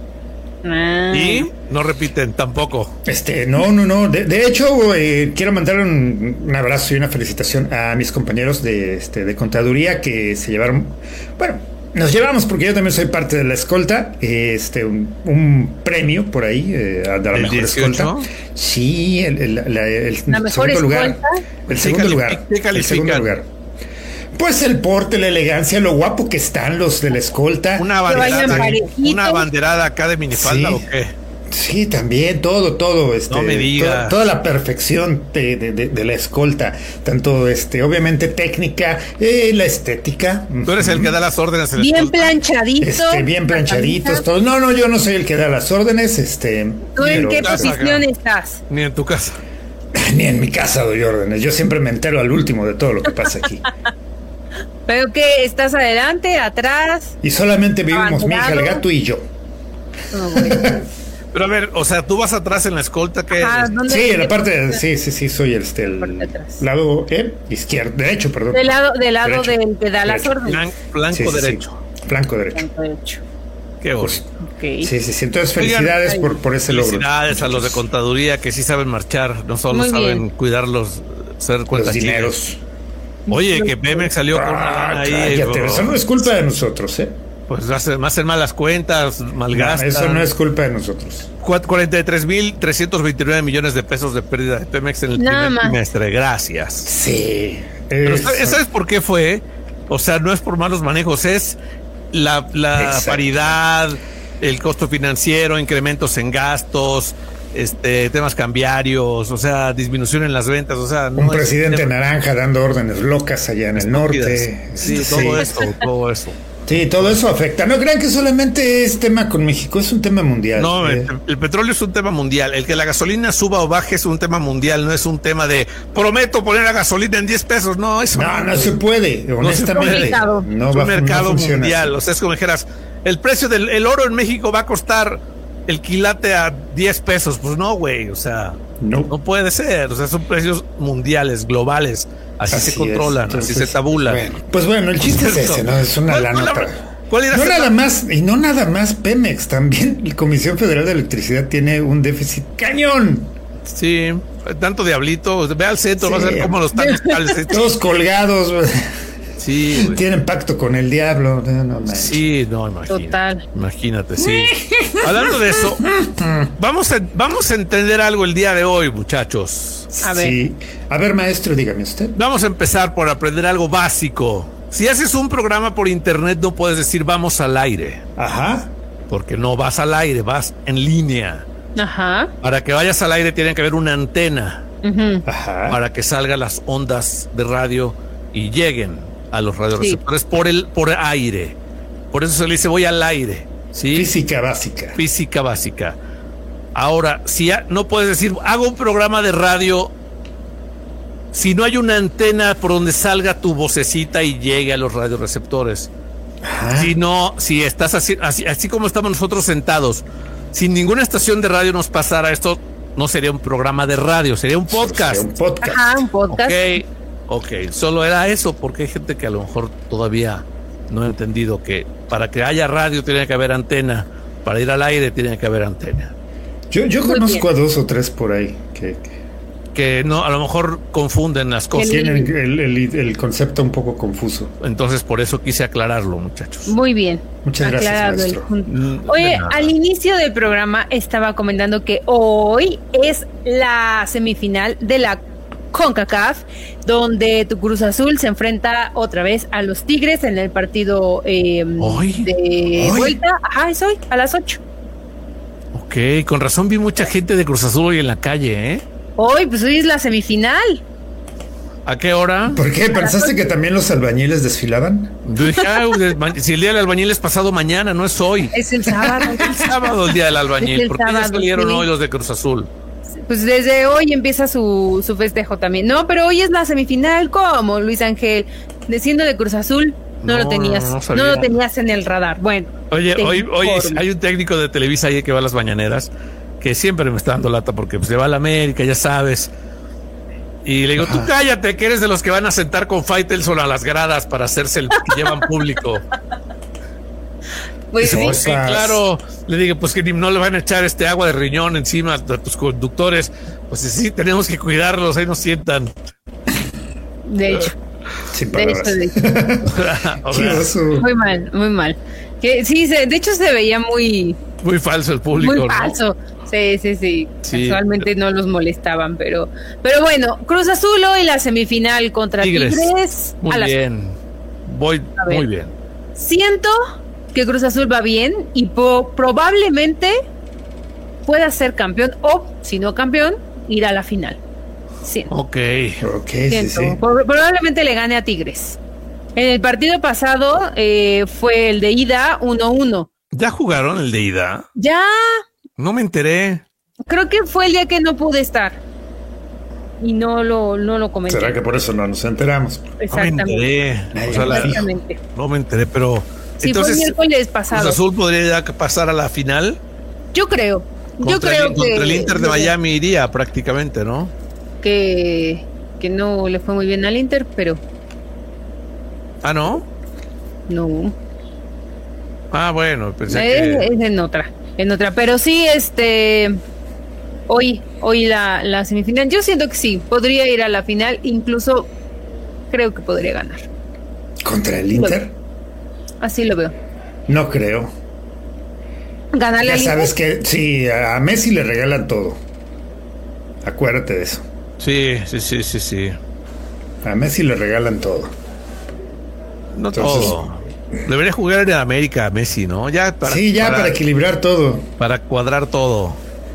Speaker 1: Ah.
Speaker 3: Y no repiten tampoco.
Speaker 2: Este, no, no, no. De, de hecho, eh, quiero mandar un, un abrazo y una felicitación a mis compañeros de, este, de contaduría que se llevaron. Bueno, nos llevamos porque yo también soy parte de la escolta. Este, un, un premio por ahí eh, a la mejor escolta. Sí, el, el, la, el,
Speaker 1: la mejor
Speaker 2: segundo
Speaker 1: escolta.
Speaker 2: lugar. El segundo lugar. El segundo lugar. Pues el porte, la elegancia, lo guapo que están los de la escolta.
Speaker 3: Una banderada, una banderada acá de minifalda, sí. ¿O qué?
Speaker 2: Sí, también, todo, todo, este,
Speaker 3: no me digas.
Speaker 2: Toda, toda la perfección de, de, de, de la escolta, tanto, este, obviamente técnica, eh, la estética.
Speaker 3: Tú eres el que da las órdenes.
Speaker 1: Bien escolta. planchadito.
Speaker 2: Este, bien planchaditos, todos. No, no, yo no soy el que da las órdenes, este.
Speaker 1: ¿Tú en qué posición estás?
Speaker 3: Ni en tu casa.
Speaker 2: Ni en mi casa doy órdenes. Yo siempre me entero al último de todo lo que pasa aquí.
Speaker 1: ¿Pero qué? ¿Estás adelante, atrás?
Speaker 2: Y solamente vivimos mi hija, el gato y yo.
Speaker 1: Oh, bueno.
Speaker 3: Pero a ver, o sea, tú vas atrás en la escolta, ¿qué
Speaker 1: Ajá,
Speaker 3: es?
Speaker 2: Sí, en la parte de, sí, sí, sí, soy el, este, el lado eh, izquierdo, derecho, perdón.
Speaker 1: Del lado, del lado
Speaker 2: derecho,
Speaker 1: del que da las órdenes.
Speaker 3: Blan, blanco sí, sí, derecho.
Speaker 2: Sí. Blanco derecho.
Speaker 1: Blanco derecho.
Speaker 3: Qué bonito.
Speaker 1: Okay.
Speaker 2: Sí, sí, sí. Entonces, felicidades Oigan, por, por ese logro.
Speaker 3: Felicidades a los de contaduría que sí saben marchar, no solo Muy saben bien. cuidarlos, ser cuentas
Speaker 2: los dineros.
Speaker 3: Oye, que Pemex salió con una lana ahí.
Speaker 2: Cállate, eso no es culpa de nosotros, ¿eh?
Speaker 3: Pues hacen, hacen malas cuentas, malgastan.
Speaker 2: No, eso no es culpa de nosotros.
Speaker 3: cuarenta y tres mil trescientos veintinueve millones de pesos de pérdida de Pemex en el Nada primer más. trimestre. Gracias.
Speaker 2: Sí.
Speaker 3: Pero ¿sabes, ¿sabes por qué fue? O sea, no es por malos manejos, es la, la paridad, el costo financiero, incrementos en gastos, este temas cambiarios, o sea, disminución en las ventas, o sea,
Speaker 2: no un presidente naranja dando órdenes locas allá en el norte.
Speaker 3: Sí, sí, todo eso, todo eso.
Speaker 2: Sí, todo eso afecta. No crean que solamente es tema con México, es un tema mundial.
Speaker 3: No, ¿eh? el, el petróleo es un tema mundial. El que la gasolina suba o baje es un tema mundial, no es un tema de prometo poner la gasolina en diez pesos. No, eso
Speaker 2: no, no, no se puede, honestamente.
Speaker 3: No,
Speaker 2: no
Speaker 3: es un
Speaker 2: va,
Speaker 3: mercado
Speaker 2: no
Speaker 3: mundial.
Speaker 2: así.
Speaker 3: O sea, es como dijeras, el precio del el oro en México va a costar el quilate a diez pesos. Pues no, güey, o sea, no. no puede ser. O sea, son precios mundiales, globales. Así, así se controlan, Entonces, así se tabulan.
Speaker 2: Bueno, pues bueno, el chiste es ese, ¿no? Es una lana.
Speaker 3: ¿Cuál era
Speaker 2: no nada más, y no nada más Pemex, también la Comisión Federal de Electricidad tiene un déficit cañón.
Speaker 3: Sí, tanto diablito, ve al centro, sí. Vas a ver cómo los están
Speaker 2: todos colgados.
Speaker 3: Sí, güey.
Speaker 2: Tienen pacto con el diablo. No, no,
Speaker 3: sí, no, imagínate.
Speaker 1: Total.
Speaker 3: Imagínate, sí. Hablando de eso, vamos a, vamos a entender algo el día de hoy, muchachos.
Speaker 1: A ver.
Speaker 2: Sí. A ver, maestro, dígame usted.
Speaker 3: Vamos a empezar por aprender algo básico. Si haces un programa por internet, no puedes decir vamos al aire.
Speaker 2: Ajá.
Speaker 3: Porque no vas al aire, vas en línea.
Speaker 1: Ajá.
Speaker 3: Para que vayas al aire tiene que haber una antena.
Speaker 1: Uh-huh.
Speaker 2: Ajá.
Speaker 3: Para que salgan las ondas de radio y lleguen a los radioreceptores sí. por el por aire. Por eso se le dice voy al aire. ¿Sí?
Speaker 2: Física básica.
Speaker 3: Física básica. Ahora, si ya, no puedes decir, hago un programa de radio si no hay una antena por donde salga tu vocecita y llegue a los radioreceptores. Ajá. Si no, si estás así, así, así como estamos nosotros sentados, si ninguna estación de radio nos pasara esto, no sería un programa de radio, sería un podcast.
Speaker 2: Sería un podcast.
Speaker 1: Ajá, un podcast.
Speaker 3: Ok, ok, solo era eso, porque hay gente que a lo mejor todavía no ha entendido que para que haya radio tiene que haber antena, para ir al aire tiene que haber antena.
Speaker 2: Yo, yo conozco a dos o tres por ahí que, que,
Speaker 3: que no, a lo mejor confunden las cosas.
Speaker 2: Tienen el, el, el concepto un poco confuso.
Speaker 3: Entonces por eso quise aclararlo, muchachos.
Speaker 1: Muy bien.
Speaker 2: Muchas gracias, maestro.
Speaker 1: Oye, al inicio del programa estaba comentando que hoy es la semifinal de la CONCACAF, donde tu Cruz Azul se enfrenta otra vez a los Tigres en el partido eh, de
Speaker 2: ¿Hoy?
Speaker 1: vuelta. Ajá, es hoy, a las ocho.
Speaker 3: Ok, con razón vi mucha gente de Cruz Azul hoy en la calle, ¿eh?
Speaker 1: Hoy, pues hoy es la semifinal.
Speaker 3: ¿A qué hora?
Speaker 2: ¿Por qué? ¿Pensaste que también los albañiles desfilaban?
Speaker 3: Yo dije, ah, si el día del albañil es pasado mañana, no es hoy.
Speaker 1: Es el sábado.
Speaker 3: El sábado el día del albañil. ¿Por qué ya salieron sí. hoy los de Cruz Azul?
Speaker 1: Pues desde hoy empieza su, su festejo también. No, pero hoy es la semifinal. ¿Cómo, Luis Ángel? Siendo de Cruz Azul, no, no lo tenías. No, no, no lo tenías en el radar. Bueno.
Speaker 3: Oye, hoy, hoy hay un técnico de Televisa ahí que va a las mañaneras, que siempre me está dando lata porque pues, se va a la América, ya sabes. Y le digo, tú cállate, que eres de los que van a sentar con Faitelson a las gradas para hacerse el que llevan público.
Speaker 1: Pues
Speaker 3: dice,
Speaker 1: sí.
Speaker 3: pues, sí, claro. Le digo, pues que no le van a echar este agua de riñón encima a tus conductores. Pues sí, tenemos que cuidarlos, ahí nos sientan.
Speaker 1: De hecho.
Speaker 2: Sin
Speaker 1: de hecho, de hecho.
Speaker 3: O sea,
Speaker 1: muy mal, muy mal. Que sí, se, de hecho se veía muy...
Speaker 3: Muy falso el público,
Speaker 1: Muy
Speaker 3: ¿no?
Speaker 1: falso. Sí, sí, sí.
Speaker 3: Sí.
Speaker 1: Casualmente no los molestaban, pero... Pero bueno, Cruz Azul hoy la semifinal contra Tigres. Tigres
Speaker 3: muy
Speaker 1: a
Speaker 3: bien. Las... Voy muy bien.
Speaker 1: Siento que Cruz Azul va bien y po- probablemente pueda ser campeón o, si no campeón, ir a la final. Sí.
Speaker 3: Ok.
Speaker 2: Ok, sí, sí.
Speaker 1: Por- probablemente le gane a Tigres. En el partido pasado eh, fue el de ida uno uno.
Speaker 3: ¿Ya jugaron el de ida?
Speaker 1: Ya.
Speaker 3: No me enteré.
Speaker 1: Creo que fue el día que no pude estar. Y no lo, no lo comenté.
Speaker 2: ¿Será que por eso no nos enteramos?
Speaker 1: Exactamente.
Speaker 3: No me enteré. O sea,
Speaker 1: Exactamente.
Speaker 3: La, no me enteré, pero...
Speaker 1: Sí,
Speaker 3: entonces,
Speaker 1: fue el miércoles pasado.
Speaker 3: ¿Cruz Azul podría pasar a la final?
Speaker 1: Yo creo.
Speaker 3: Contra
Speaker 1: Yo creo
Speaker 3: el,
Speaker 1: que...
Speaker 3: Contra el Inter de Miami iría prácticamente, ¿no?
Speaker 1: Que, que no le fue muy bien al Inter, pero...
Speaker 3: ¿Ah, no?
Speaker 1: No.
Speaker 3: Ah, bueno, pensé
Speaker 1: es,
Speaker 3: que...
Speaker 1: es en otra, en otra. Pero sí, este... Hoy, hoy la, la semifinal. Yo siento que sí, podría ir a la final. Incluso creo que podría ganar.
Speaker 2: ¿Contra el Inter?
Speaker 1: Así lo veo.
Speaker 2: No creo.
Speaker 1: Ganarle
Speaker 2: Ya
Speaker 1: al
Speaker 2: sabes
Speaker 1: Inter.
Speaker 2: que sí, a Messi le regalan todo. Acuérdate de eso.
Speaker 3: Sí, sí, sí, sí, sí.
Speaker 2: A Messi le regalan todo.
Speaker 3: No
Speaker 2: Entonces,
Speaker 3: todo. Debería jugar en América Messi, ¿no? Ya para,
Speaker 2: sí, ya para, para equilibrar todo.
Speaker 3: Para cuadrar todo.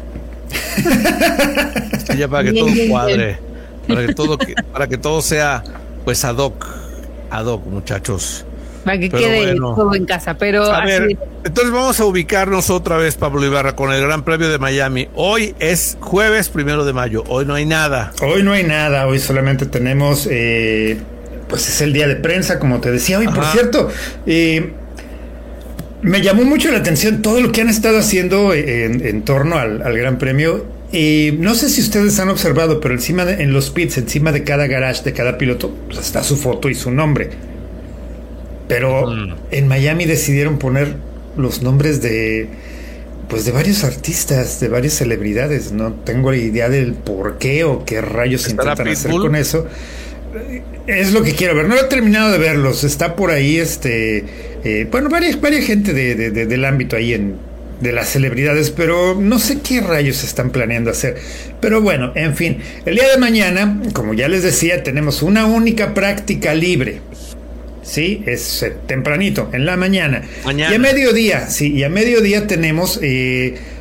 Speaker 3: Sí, ya para que
Speaker 1: bien,
Speaker 3: todo
Speaker 1: bien,
Speaker 3: cuadre.
Speaker 1: bien.
Speaker 3: Para que todo, para que todo sea pues ad hoc. Ad hoc, muchachos.
Speaker 1: Para que
Speaker 3: Pero
Speaker 1: quede
Speaker 3: bueno.
Speaker 1: todo en casa. Pero
Speaker 3: A
Speaker 1: así
Speaker 3: ver,
Speaker 1: es.
Speaker 3: entonces vamos a ubicarnos otra vez, Pablo Ibarra, con el Gran Premio de Miami. Hoy es jueves primero de mayo. Hoy no hay nada.
Speaker 2: Hoy no hay nada. Hoy solamente tenemos, eh, pues es el día de prensa, como te decía. Hoy, por cierto, eh, me llamó mucho la atención todo lo que han estado haciendo en, en torno al, al Gran Premio. Y no sé si ustedes han observado, pero encima de, en los pits, encima de cada garage, de cada piloto, pues está su foto y su nombre. Pero mm. en Miami decidieron poner los nombres de, pues de varios artistas, de varias celebridades. No tengo idea del por qué o qué rayos intentan hacer con eso. Es lo que quiero ver. No he terminado de verlos. Está por ahí, este, eh, bueno, varias, varias gente de, de, de, del ámbito ahí en, de las celebridades, pero no sé qué rayos están planeando hacer. Pero bueno, en fin, el día de mañana, como ya les decía, tenemos una única práctica libre. Sí, es eh, tempranito, en la mañana.
Speaker 3: mañana.
Speaker 2: Y a mediodía, sí, y a mediodía tenemos eh,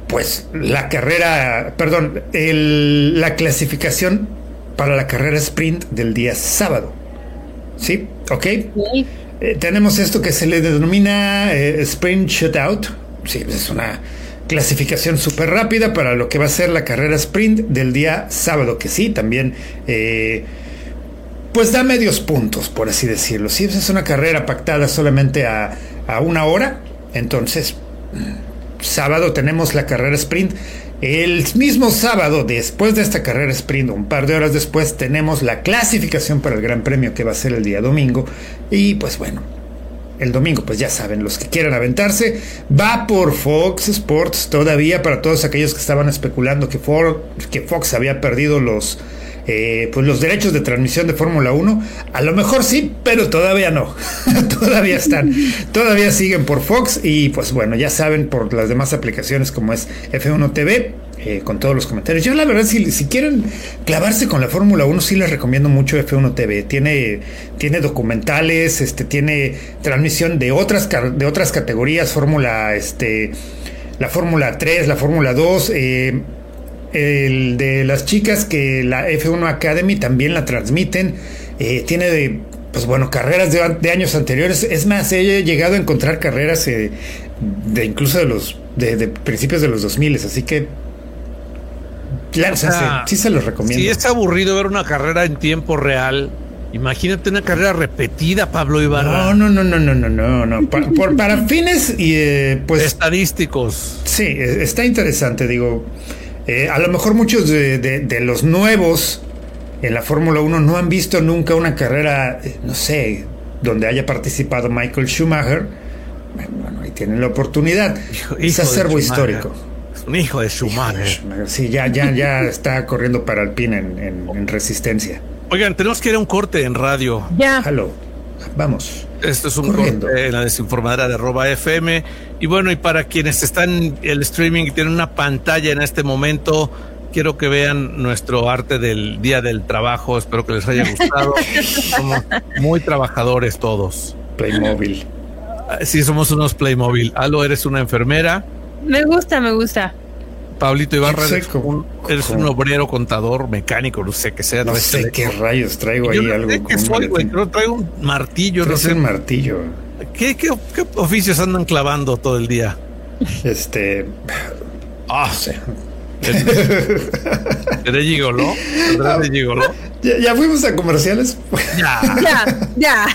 Speaker 2: pues la carrera, perdón, el, la clasificación para la carrera sprint del día sábado. ¿Sí? ¿Ok? Sí. Eh, tenemos esto que se le denomina eh, Sprint Shootout. Sí, es una clasificación súper rápida para lo que va a ser la carrera sprint del día sábado, que sí, también eh, pues da medios puntos, por así decirlo. Sí, es una carrera pactada solamente a, a una hora. Entonces, sábado tenemos la carrera sprint. El mismo sábado, después de esta carrera sprint, un par de horas después, tenemos la clasificación para el Gran Premio, que va a ser el día domingo. Y pues bueno, el domingo, pues ya saben, los que quieran aventarse, va por Fox Sports todavía, para todos aquellos que estaban especulando que, For, que Fox había perdido los, eh, pues los derechos de transmisión de Fórmula uno. A lo mejor sí, pero todavía no. Todavía están, todavía siguen por Fox. Y pues bueno, ya saben, por las demás aplicaciones como es F uno T V, eh, con todos los comentarios. Yo la verdad, si, si quieren clavarse con la Fórmula uno, sí les recomiendo mucho F uno T V. Tiene, tiene documentales, este, tiene transmisión de otras, de otras categorías, Fórmula, este, la Fórmula tres, la Fórmula dos, eh, el de las chicas, que la F uno Academy también la transmiten. Eh, tiene de, pues bueno, carreras de, de años anteriores. Es más, he llegado a encontrar carreras eh, de incluso de los de, de principios de los dos mil, así que claro, o sea, o sea, sí, sí se los recomiendo.
Speaker 3: Si es aburrido ver una carrera en tiempo real, imagínate una carrera repetida, Pablo Ibarra.
Speaker 2: No, no, no, no, no, no, no, no. Para, por, para fines y eh, pues
Speaker 3: estadísticos.
Speaker 2: Sí, está interesante, digo. Eh, a lo mejor muchos de, de, de los nuevos en la Fórmula uno no han visto nunca una carrera, eh, no sé, donde haya participado Michael Schumacher. Bueno, ahí tienen la oportunidad. Hijo, es hijo acervo histórico.
Speaker 3: Es un hijo de Schumacher.
Speaker 2: Hijo de Schumacher. Sí, ya, ya, ya está corriendo para Alpine en, en, en resistencia.
Speaker 3: Oigan, tenemos que ir a un corte en radio.
Speaker 1: Ya.
Speaker 2: Hello. Vamos.
Speaker 3: Esto es un corriendo. corte en la desinformadera de arroba F M. Y bueno, y para quienes están en el streaming y tienen una pantalla en este momento, quiero que vean nuestro arte del Día del Trabajo. Espero que les haya gustado. Somos muy trabajadores todos.
Speaker 2: Playmobil.
Speaker 3: Sí, somos unos Playmobil. Alo, eres una enfermera.
Speaker 1: Me gusta, me gusta.
Speaker 3: Pablito Ibarra, eres un, eres un obrero, contador, mecánico, no sé qué sea.
Speaker 2: No sé de... qué rayos traigo ahí.
Speaker 3: Yo
Speaker 2: algo.
Speaker 3: No sé qué soy, güey. Creo que traigo un martillo.
Speaker 2: No sé un martillo.
Speaker 3: ¿Qué, qué, ¿Qué oficios andan clavando todo el día?
Speaker 2: Este...
Speaker 3: Ah, no sé. ¿Eres gigoló? ¿Eres gigoló?
Speaker 2: ¿Ya, ¿Ya fuimos a comerciales?
Speaker 1: Ya, ya, ya.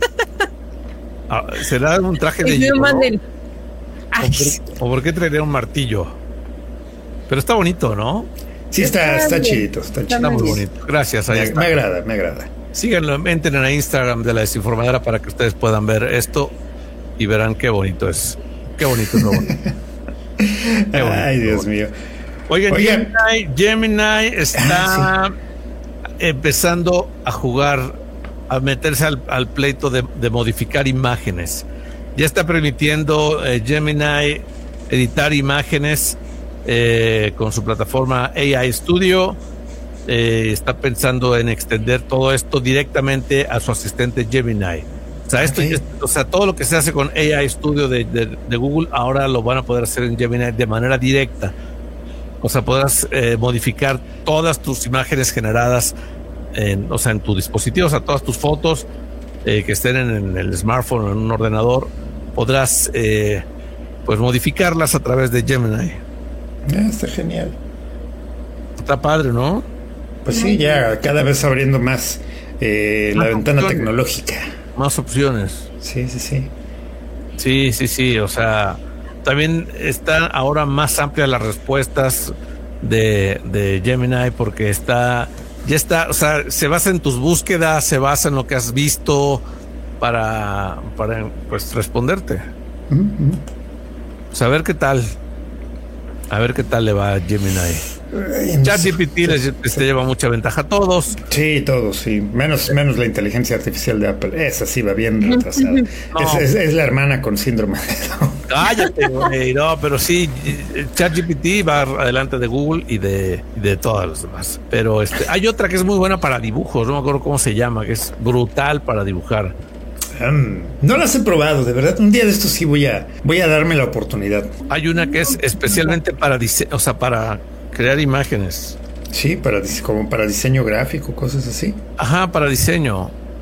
Speaker 3: Ah, ¿será un traje de gigoló? ¿O por, ¿O por qué traería un martillo? Pero está bonito, ¿no?
Speaker 2: Sí, está, está chidito, está chidito.
Speaker 3: Está muy bonito. Gracias, ahí
Speaker 2: me,
Speaker 3: está.
Speaker 2: Me agrada, me agrada.
Speaker 3: Síganlo, entren en el Instagram de la desinformadera para que ustedes puedan ver esto y verán qué bonito es. Qué bonito es lo bonito.
Speaker 2: Qué bonito. Ay, Dios mío.
Speaker 3: Oigan, Oigan. Gemini, Gemini está ah, sí. empezando a jugar, a meterse al, al pleito de, de modificar imágenes. Ya está permitiendo eh, Gemini editar imágenes eh, con su plataforma A I Studio. Eh, está pensando en extender todo esto directamente a su asistente Gemini. O sea, esto, okay. esto, o sea, todo lo que se hace con A I Studio de, de, de Google ahora lo van a poder hacer en Gemini de manera directa. O sea, podrás eh, modificar todas tus imágenes generadas en, o sea, en tu dispositivo, o sea, todas tus fotos eh, que estén en, en el smartphone o en un ordenador, podrás eh, pues modificarlas a través de Gemini.
Speaker 2: Ah, está genial.
Speaker 3: Está padre, ¿no?
Speaker 2: Pues sí, ya cada vez abriendo más eh, la ventana opciones. tecnológica.
Speaker 3: Más opciones.
Speaker 2: Sí, sí, sí.
Speaker 3: Sí, sí, sí. O sea, también están ahora más amplias las respuestas de, de Gemini porque está, ya está, o sea, se basa en tus búsquedas, se basa en lo que has visto para, para pues responderte.
Speaker 2: Uh-huh.
Speaker 3: Pues a ver qué tal. A ver qué tal le va a Gemini. ChatGPT les, les te lleva mucha ventaja a todos.
Speaker 2: Sí, todos, sí. Menos, menos la inteligencia artificial de Apple. Esa sí va bien retrasada. No. Es, es, es la hermana con síndrome de Down.
Speaker 3: Cállate, güey. No, pero sí, ChatGPT va adelante de Google y de, de todas las demás. Pero este, hay otra que es muy buena para dibujos. No me acuerdo cómo se llama, que es brutal para dibujar.
Speaker 2: Um, no las he probado, de verdad. Un día de estos sí voy a voy a darme la oportunidad.
Speaker 3: Hay una que es especialmente para dise- o sea, para crear imágenes.
Speaker 2: Sí, para como para diseño gráfico, cosas así.
Speaker 3: Ajá, para diseño.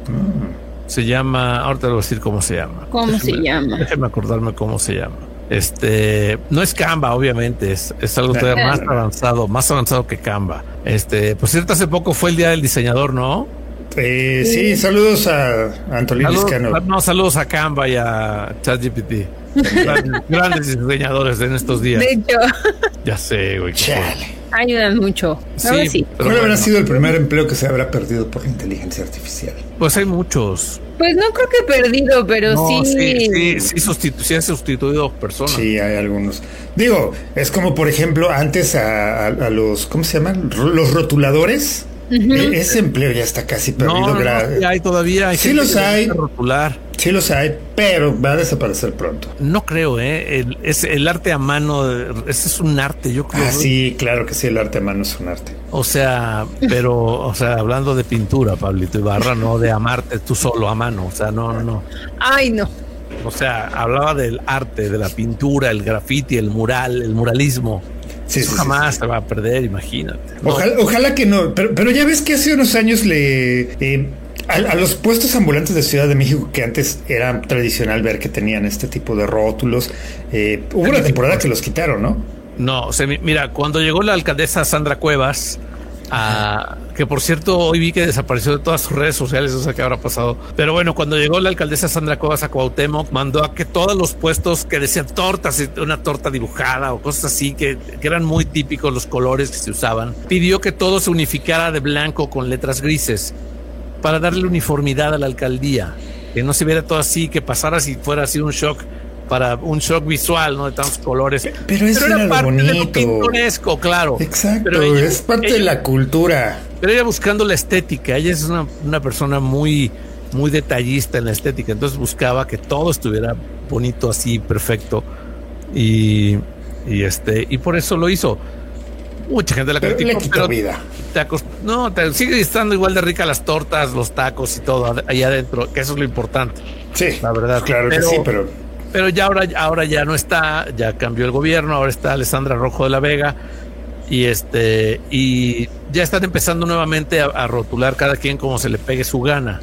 Speaker 2: Mm.
Speaker 3: Se llama, ahorita le voy a decir cómo se llama.
Speaker 1: ¿Cómo déjeme, se llama?
Speaker 3: Déjeme acordarme cómo se llama. Este, no es Canva, obviamente, es, es algo todavía más avanzado, más avanzado que Canva. Este, por cierto, hace poco fue el Día del Diseñador, ¿no?
Speaker 2: Eh, sí. sí, saludos a Antolín Liscano.
Speaker 3: No, saludos a Canva y a ChatGPT. Gran, grandes diseñadores en estos días.
Speaker 1: De hecho.
Speaker 3: Ya sé, güey.
Speaker 1: Chale. Ayudan mucho.
Speaker 2: Sí, sí. ¿Cuál bueno. habrá sido el primer empleo que se habrá perdido por la inteligencia artificial?
Speaker 3: Pues hay muchos.
Speaker 1: Pues no creo que perdido, pero
Speaker 3: no,
Speaker 1: sí.
Speaker 3: Sí, sí, sí, sustitu- sí ha sustituido personas.
Speaker 2: Sí, hay algunos. Digo, es como por ejemplo antes a, a, a los, ¿cómo se llaman? Los rotuladores. Uh-huh. E- ese empleo ya está casi perdido.
Speaker 3: No, no, no, sí hay todavía. Hay
Speaker 2: sí los hay.
Speaker 3: Rotular.
Speaker 2: Sí los hay, pero va a desaparecer pronto.
Speaker 3: No creo, ¿eh? El, es, el arte a mano, ese es un arte, yo creo.
Speaker 2: Ah, sí, claro que sí, el arte a mano es un arte.
Speaker 3: O sea, pero, o sea, hablando de pintura, Pablito Ibarra, no de amarte tú solo a mano, o sea, no, no, no.
Speaker 1: Ay, no.
Speaker 3: O sea, hablaba del arte, de la pintura, el graffiti, el mural, el muralismo. Sí, Eso sí, jamás sí, sí. se va a perder, imagínate.
Speaker 2: Ojalá, no. ojalá que no, pero, pero ya ves que hace unos años le... Eh, A, a los puestos ambulantes de Ciudad de México, que antes era tradicional ver que tenían este tipo de rótulos, eh, hubo una temporada que los quitaron, ¿no?
Speaker 3: No, o sea, mira, cuando llegó la alcaldesa Sandra Cuevas, a, que por cierto hoy vi que desapareció de todas sus redes sociales, o sea, ¿qué habrá pasado? Pero bueno, cuando llegó la alcaldesa Sandra Cuevas a Cuauhtémoc, mandó a que todos los puestos que decían tortas, una torta dibujada o cosas así, que, que eran muy típicos los colores que se usaban, pidió que todo se unificara de blanco con letras grises, para darle uniformidad a la alcaldía, que no se viera todo así, que pasara si fuera así un shock, para un shock visual, ¿no? De tantos colores.
Speaker 2: Pero eso era, era parte bonito. De lo
Speaker 3: pintoresco, claro.
Speaker 2: Exacto, pero ella, es parte ella, de la cultura.
Speaker 3: Pero ella buscando la estética, ella es una, una persona muy, muy detallista en la estética, entonces buscaba que todo estuviera bonito, así, perfecto, y, y este, y por eso lo hizo. Mucha gente la
Speaker 2: pero
Speaker 3: criticó,
Speaker 2: le quitó
Speaker 3: pero
Speaker 2: vida.
Speaker 3: Te acost- no, te sigue estando igual de rica las tortas, los tacos y todo ahí adentro, que eso es lo importante.
Speaker 2: Sí,
Speaker 3: la verdad.
Speaker 2: Claro pero, que sí, pero
Speaker 3: pero ya ahora, ahora ya no está, ya cambió el gobierno, ahora está Alessandra Rojo de la Vega y este y ya están empezando nuevamente a, a rotular cada quien como se le pegue su gana.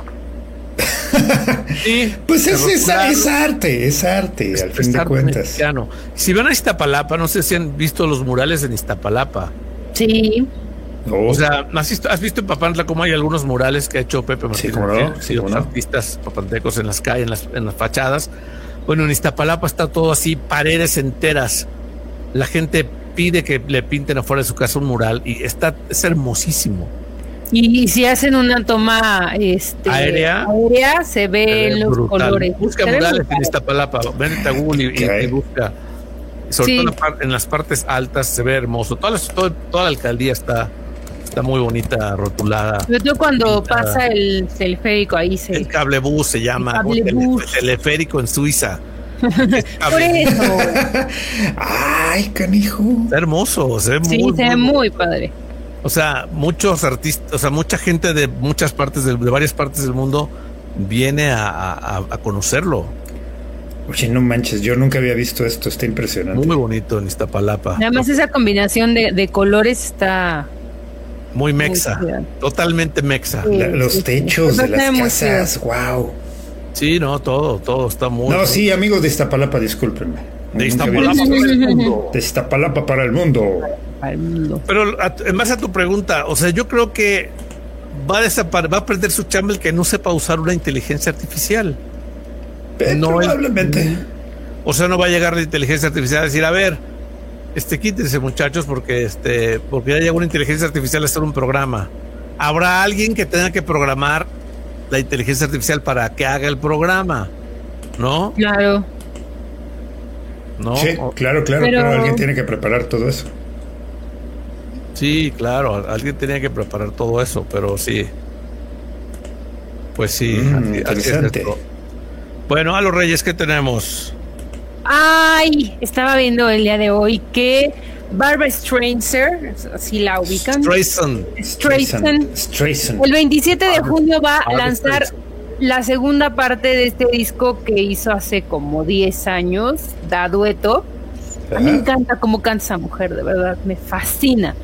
Speaker 3: Sí,
Speaker 2: pues es, es, es arte, es arte, es, al fin de cuentas.
Speaker 3: Mexicano. Si van a Iztapalapa, no sé si han visto los murales en Iztapalapa.
Speaker 1: Sí.
Speaker 3: Oh. O sea, ¿has visto, ¿has visto en Papantla cómo hay algunos murales que ha hecho Pepe Martínez?
Speaker 2: Sí, ¿cómo no?
Speaker 3: Sí, los artistas papantecos en las calles, en las, en las fachadas. Bueno, en Iztapalapa está todo así, paredes enteras. La gente pide que le pinten afuera de su casa un mural y está, es hermosísimo.
Speaker 1: Y si hacen una toma este,
Speaker 3: aérea,
Speaker 1: aérea, se ven los
Speaker 3: brutal.
Speaker 1: colores.
Speaker 3: Busca murales en Iztapalapa, ven a Google y, okay. y, y busca. Sobre sí. todo en, la, en las partes altas se ve hermoso. Toda la, todo, toda la alcaldía está, está muy bonita, rotulada.
Speaker 1: Sobre todo cuando pintada. Pasa el teleférico ahí. Se...
Speaker 3: El cablebús se llama.
Speaker 1: El
Speaker 3: tele, teleférico en Suiza.
Speaker 1: Por eso.
Speaker 2: Ay, canijo.
Speaker 3: Está hermoso. Se ve
Speaker 1: sí,
Speaker 3: muy,
Speaker 1: se ve muy, muy padre.
Speaker 3: O sea, muchos artistas, o sea, mucha gente de muchas partes, de, de varias partes del mundo viene a, a, a conocerlo.
Speaker 2: Oye, no manches, yo nunca había visto esto, está impresionante.
Speaker 3: Muy bonito en Iztapalapa.
Speaker 1: Además esa combinación de, de colores está...
Speaker 3: Muy mexa, muy totalmente mexa.
Speaker 2: Sí, La, los sí, techos sí. de las casas, wow.
Speaker 3: Sí, no, todo, todo está muy...
Speaker 2: No, sí, amigos de Iztapalapa, discúlpenme.
Speaker 3: De Iztapalapa para el mundo.
Speaker 2: De Iztapalapa para el mundo.
Speaker 3: Pero a, en base a tu pregunta, o sea, yo creo que va a desapare- va a perder su chamba el que no sepa usar una inteligencia artificial.
Speaker 2: Eh, no probablemente.
Speaker 3: El, o sea, no va a llegar la inteligencia artificial a decir, a ver, este, quítense muchachos porque este, porque ya llegó una inteligencia artificial a hacer un programa. Habrá alguien que tenga que programar la inteligencia artificial para que haga el programa, ¿no?
Speaker 1: Claro.
Speaker 3: ¿No?
Speaker 2: Sí, claro, claro, pero... claro, alguien tiene que preparar todo eso.
Speaker 3: Sí, claro, alguien tenía que preparar todo eso, pero sí. Pues sí.
Speaker 2: Mm,
Speaker 3: así,
Speaker 2: interesante.
Speaker 3: Así es. Bueno, a los Reyes, ¿qué tenemos?
Speaker 1: Ay, estaba viendo el día de hoy que Barbra Streisand, así la ubican.
Speaker 3: Streisand.
Speaker 1: Streisand.
Speaker 2: Streisand.
Speaker 1: El veintisiete de junio va a lanzar la segunda parte de este disco que hizo hace como diez años, da dueto. A mí me encanta cómo canta esa mujer, de verdad, me fascina.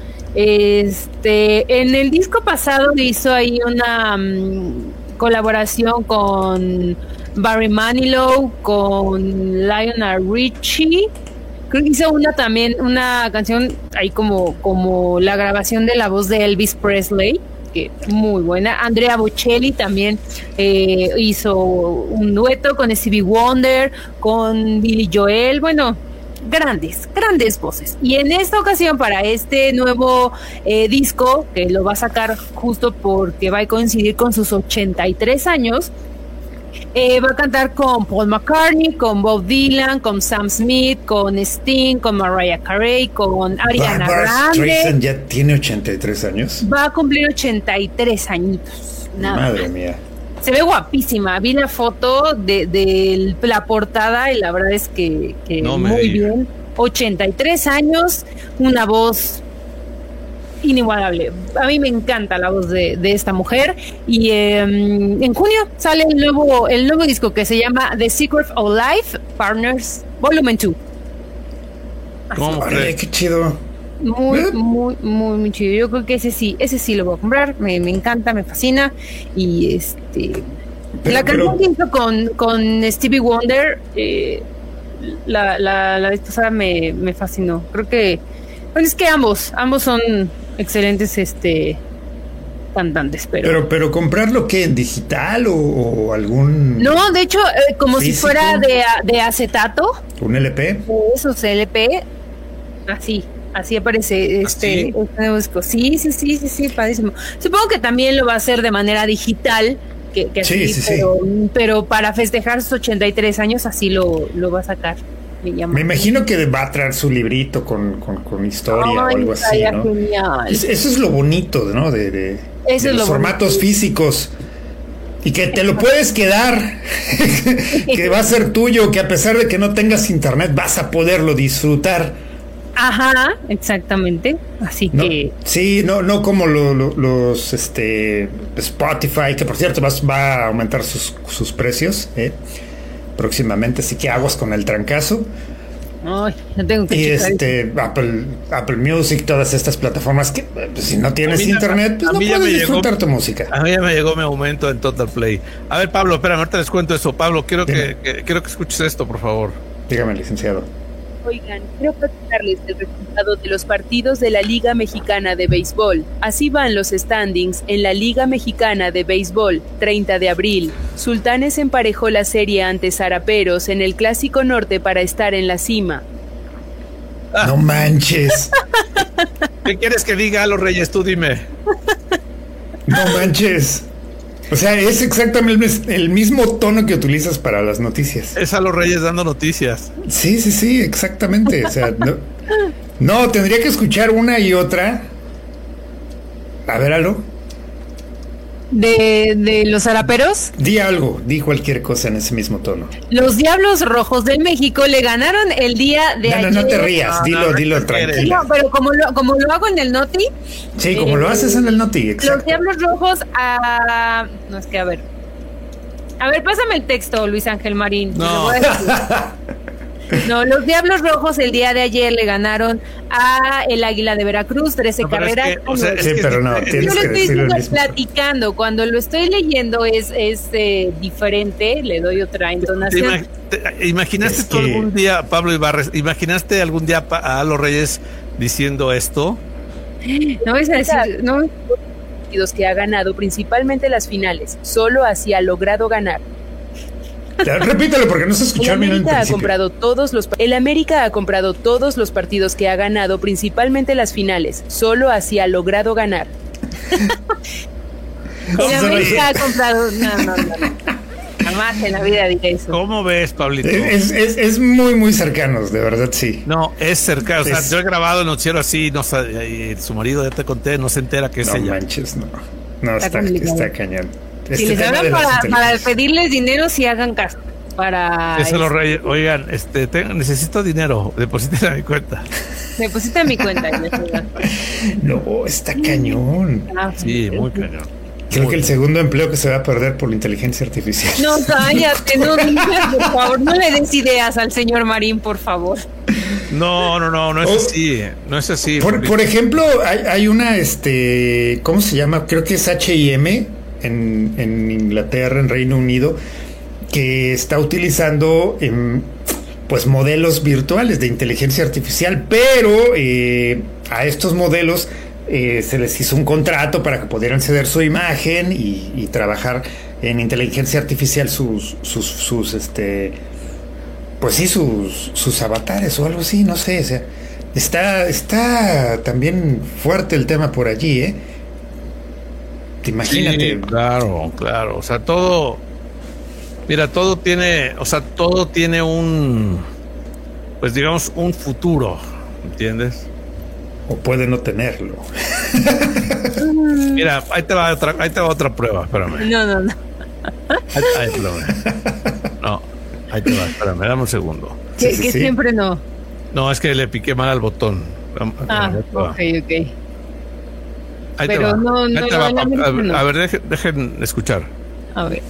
Speaker 1: Este, en el disco pasado hizo ahí una um, colaboración con Barry Manilow, con Lionel Richie. Creo que hizo una también, una canción ahí como, como la grabación de la voz de Elvis Presley, que muy buena. Andrea Bocelli también eh, hizo un dueto con Stevie Wonder, con Billy Joel, bueno, grandes, grandes voces. Y en esta ocasión, para este nuevo eh, disco, que lo va a sacar justo porque va a coincidir con sus ochenta y tres años, Eh, va a cantar con Paul McCartney, con Bob Dylan, con Sam Smith, con Sting, con Mariah Carey, con Ariana
Speaker 2: Barbra
Speaker 1: Grande.
Speaker 2: Streisand ya tiene ochenta y tres años.
Speaker 1: Va a cumplir ochenta y tres añitos. Nada
Speaker 2: Madre
Speaker 1: más.
Speaker 2: mía.
Speaker 1: Se ve guapísima. Vi la foto de, de la portada y la verdad es que, que
Speaker 3: No me
Speaker 1: muy
Speaker 3: digas.
Speaker 1: bien. ochenta y tres años, una voz inigualable. A mí me encanta la voz de, de esta mujer. Y eh, en junio sale el nuevo, el nuevo disco que se llama The Secret of Life Partners Volumen dos.
Speaker 3: ¿Cómo
Speaker 2: Órale,
Speaker 3: crees?
Speaker 2: qué chido.
Speaker 1: Muy,
Speaker 2: ¿Eh?
Speaker 1: muy, muy, muy chido. Yo creo que ese sí, ese sí lo voy a comprar. Me, me encanta, me fascina. Y este
Speaker 2: Pero-
Speaker 1: la canción
Speaker 2: pero-
Speaker 1: que hizo con, con Stevie Wonder, eh, la, la, la vez pasada me, me fascinó. Creo que, bueno, es que ambos, ambos son excelentes este cantantes, pero,
Speaker 2: Pero, pero comprarlo qué, en digital o, o algún
Speaker 1: no, de hecho, eh, como
Speaker 2: ¿Físico?
Speaker 1: si fuera de, de acetato,
Speaker 2: un L P.
Speaker 1: de esos L P, así, así aparece este,
Speaker 3: ¿Así?
Speaker 1: este nuevo disco. Sí, sí, sí, sí, sí, padrísimo. Supongo que también lo va a hacer de manera digital, que, que
Speaker 2: Sí,
Speaker 1: así,
Speaker 2: sí, sí.
Speaker 1: pero, pero para festejar sus ochenta y tres años así lo, lo va a sacar. Me, llama.
Speaker 2: Me imagino que va a traer su librito con, con, con historia
Speaker 1: Ay,
Speaker 2: o algo así,
Speaker 1: estaría
Speaker 2: ¿no?
Speaker 1: genial.
Speaker 2: Es- eso es lo bonito, ¿no? De, de,
Speaker 1: Eso
Speaker 2: de
Speaker 1: es
Speaker 2: los
Speaker 1: lo
Speaker 2: formatos
Speaker 1: bonito.
Speaker 2: físicos. Y que te lo puedes quedar, que va a ser tuyo, que a pesar de que no tengas internet vas a poderlo disfrutar.
Speaker 1: Ajá, exactamente. Así
Speaker 2: ¿No?
Speaker 1: que
Speaker 2: Sí, no, no como lo- lo- los este Spotify, que por cierto va, va a aumentar sus, sus precios ¿eh? próximamente, así que aguas con el trancazo.
Speaker 1: ay, no tengo que
Speaker 2: Y
Speaker 1: checar
Speaker 2: este Apple, Apple Music, todas estas plataformas que pues, si no tienes
Speaker 3: A mí ya-
Speaker 2: internet, pues
Speaker 3: a
Speaker 2: no
Speaker 3: mí ya
Speaker 2: puedes
Speaker 3: me
Speaker 2: disfrutar
Speaker 3: llegó-
Speaker 2: tu música.
Speaker 3: A mí ya me llegó mi aumento en Total Play. A ver, Pablo, espérame, ahorita les cuento eso. Pablo, quiero que,
Speaker 2: Dime.
Speaker 3: que- quiero que escuches esto, por favor.
Speaker 2: Dígame, licenciado.
Speaker 4: Oigan, quiero platicarles del resultado de los partidos de la Liga Mexicana de Béisbol. Así van los standings en la Liga Mexicana de Béisbol, treinta de abril. Sultanes emparejó la serie ante Zaraperos en el Clásico Norte para estar en la cima.
Speaker 3: Ah.
Speaker 2: No manches,
Speaker 3: ¿Qué quieres que diga, los Reyes? Tú dime.
Speaker 2: no manches. O sea, es exactamente el, mis- el mismo tono que utilizas para las noticias.
Speaker 3: Es a los Reyes dando noticias.
Speaker 2: Sí, sí, sí, exactamente. O sea, no, no, tendría que escuchar una y otra. A ver, algo.
Speaker 1: de, de los zaraperos.
Speaker 2: Di algo, di cualquier cosa en ese mismo tono.
Speaker 1: Los Diablos Rojos de México le ganaron el día de
Speaker 2: No, no,
Speaker 1: ayer.
Speaker 2: no te rías,
Speaker 3: No,
Speaker 2: dilo,
Speaker 3: no,
Speaker 2: dilo
Speaker 3: no,
Speaker 2: tranquila.
Speaker 1: No, pero como lo, como lo hago en el Noti,
Speaker 2: Sí, como lo
Speaker 1: eh,
Speaker 2: haces en el Noti,
Speaker 1: los
Speaker 2: exacto.
Speaker 1: Diablos Rojos a... No, es que a ver. A ver, pásame el texto, Luis Ángel Marín.
Speaker 3: No.
Speaker 1: Lo voy a decir. No, los Diablos Rojos el día de ayer le ganaron a el Águila de Veracruz, trece
Speaker 3: No, pero es
Speaker 1: carreras.
Speaker 3: que, o sea, es
Speaker 2: Sí,
Speaker 3: que-
Speaker 2: pero no,
Speaker 3: es-
Speaker 2: tienes
Speaker 1: Yo lo
Speaker 2: que
Speaker 1: estoy
Speaker 2: decirlo
Speaker 1: diciendo
Speaker 2: al mismo
Speaker 1: platicando. Cuando lo estoy leyendo es, es eh, diferente, le doy otra
Speaker 3: ¿Te,
Speaker 1: entonación.
Speaker 3: ima- te- ¿Imaginaste
Speaker 2: Es
Speaker 3: tú
Speaker 2: que-
Speaker 3: algún día, Pablo Ibarres, imaginaste algún día pa- a los Reyes diciendo esto?
Speaker 1: No vais a decir, no,
Speaker 4: Partidos que ha ganado principalmente las finales. Solo así ha logrado ganar.
Speaker 2: Repítelo porque no se
Speaker 4: El
Speaker 2: escuchó bien en
Speaker 4: América ha
Speaker 2: principio.
Speaker 4: comprado todos los el América ha comprado todos los partidos que ha ganado, principalmente las finales. Solo así ha logrado ganar.
Speaker 1: el América ha comprado. No, no, no, no. Jamás en la vida diré eso.
Speaker 3: ¿Cómo ves, Pablito?
Speaker 2: Es, es, es muy, muy cercanos, de verdad, sí.
Speaker 3: No, es cercano. O sea,
Speaker 2: Es-
Speaker 3: yo he grabado el noticiero así, no sa- y su marido, ya te conté, no se entera que es
Speaker 2: No
Speaker 3: ella.
Speaker 2: manches, no. No,
Speaker 1: Está
Speaker 2: está,
Speaker 1: complicado.
Speaker 2: está cañón.
Speaker 1: Si
Speaker 2: Este
Speaker 1: les
Speaker 2: tema
Speaker 1: hablan
Speaker 2: de las
Speaker 1: para, para
Speaker 2: inteligencias.
Speaker 1: pedirles dinero, sí hagan caso. Para.
Speaker 3: Es a los
Speaker 1: este,
Speaker 3: Reyes. Oigan, este, te- necesito dinero, depositen a mi cuenta.
Speaker 1: Deposita mi cuenta. y les digo.
Speaker 2: No, está cañón.
Speaker 1: Ah,
Speaker 3: Sí, muy cañón.
Speaker 2: Creo que el segundo empleo que se va a perder por la inteligencia artificial.
Speaker 1: No, cállate, no digas, por favor, no le des ideas al señor Marín, por favor.
Speaker 3: No, no, no, no es
Speaker 2: oh,
Speaker 3: así, no es así.
Speaker 2: Por, por ejemplo, hay, hay una, este, ¿cómo se llama? Creo que es H y M en, en Inglaterra, en Reino Unido, que está utilizando eh, pues modelos virtuales de inteligencia artificial, pero eh, a estos modelos eh, se les hizo un contrato para que pudieran ceder su imagen y, y trabajar en inteligencia artificial sus, sus, sus, este, pues sí, sus, sus avatares o algo así, no sé, o sea, está, está también fuerte el tema por allí, ¿eh? Imagínate.
Speaker 3: Sí, claro, claro, o sea, todo... Mira, todo tiene, o sea, todo tiene un, pues digamos, un futuro, ¿entiendes?
Speaker 2: O puede no tenerlo.
Speaker 3: Mira, ahí te va otra, ahí te va otra prueba, espérame.
Speaker 1: No, no, no.
Speaker 3: Ahí, ahí, no, ahí te va, espérame, dame un segundo.
Speaker 1: Que,
Speaker 2: Sí, sí,
Speaker 1: que
Speaker 2: sí.
Speaker 1: siempre no.
Speaker 3: No, es que le piqué mal al botón.
Speaker 1: Ah,
Speaker 3: Ahí te va.
Speaker 1: ok, ok.
Speaker 3: Ahí te
Speaker 1: Pero
Speaker 3: va.
Speaker 1: no,
Speaker 3: Ahí
Speaker 1: no,
Speaker 3: te va.
Speaker 1: no, no,
Speaker 3: A,
Speaker 1: no.
Speaker 3: a ver, dejen, dejen escuchar.
Speaker 1: A ver.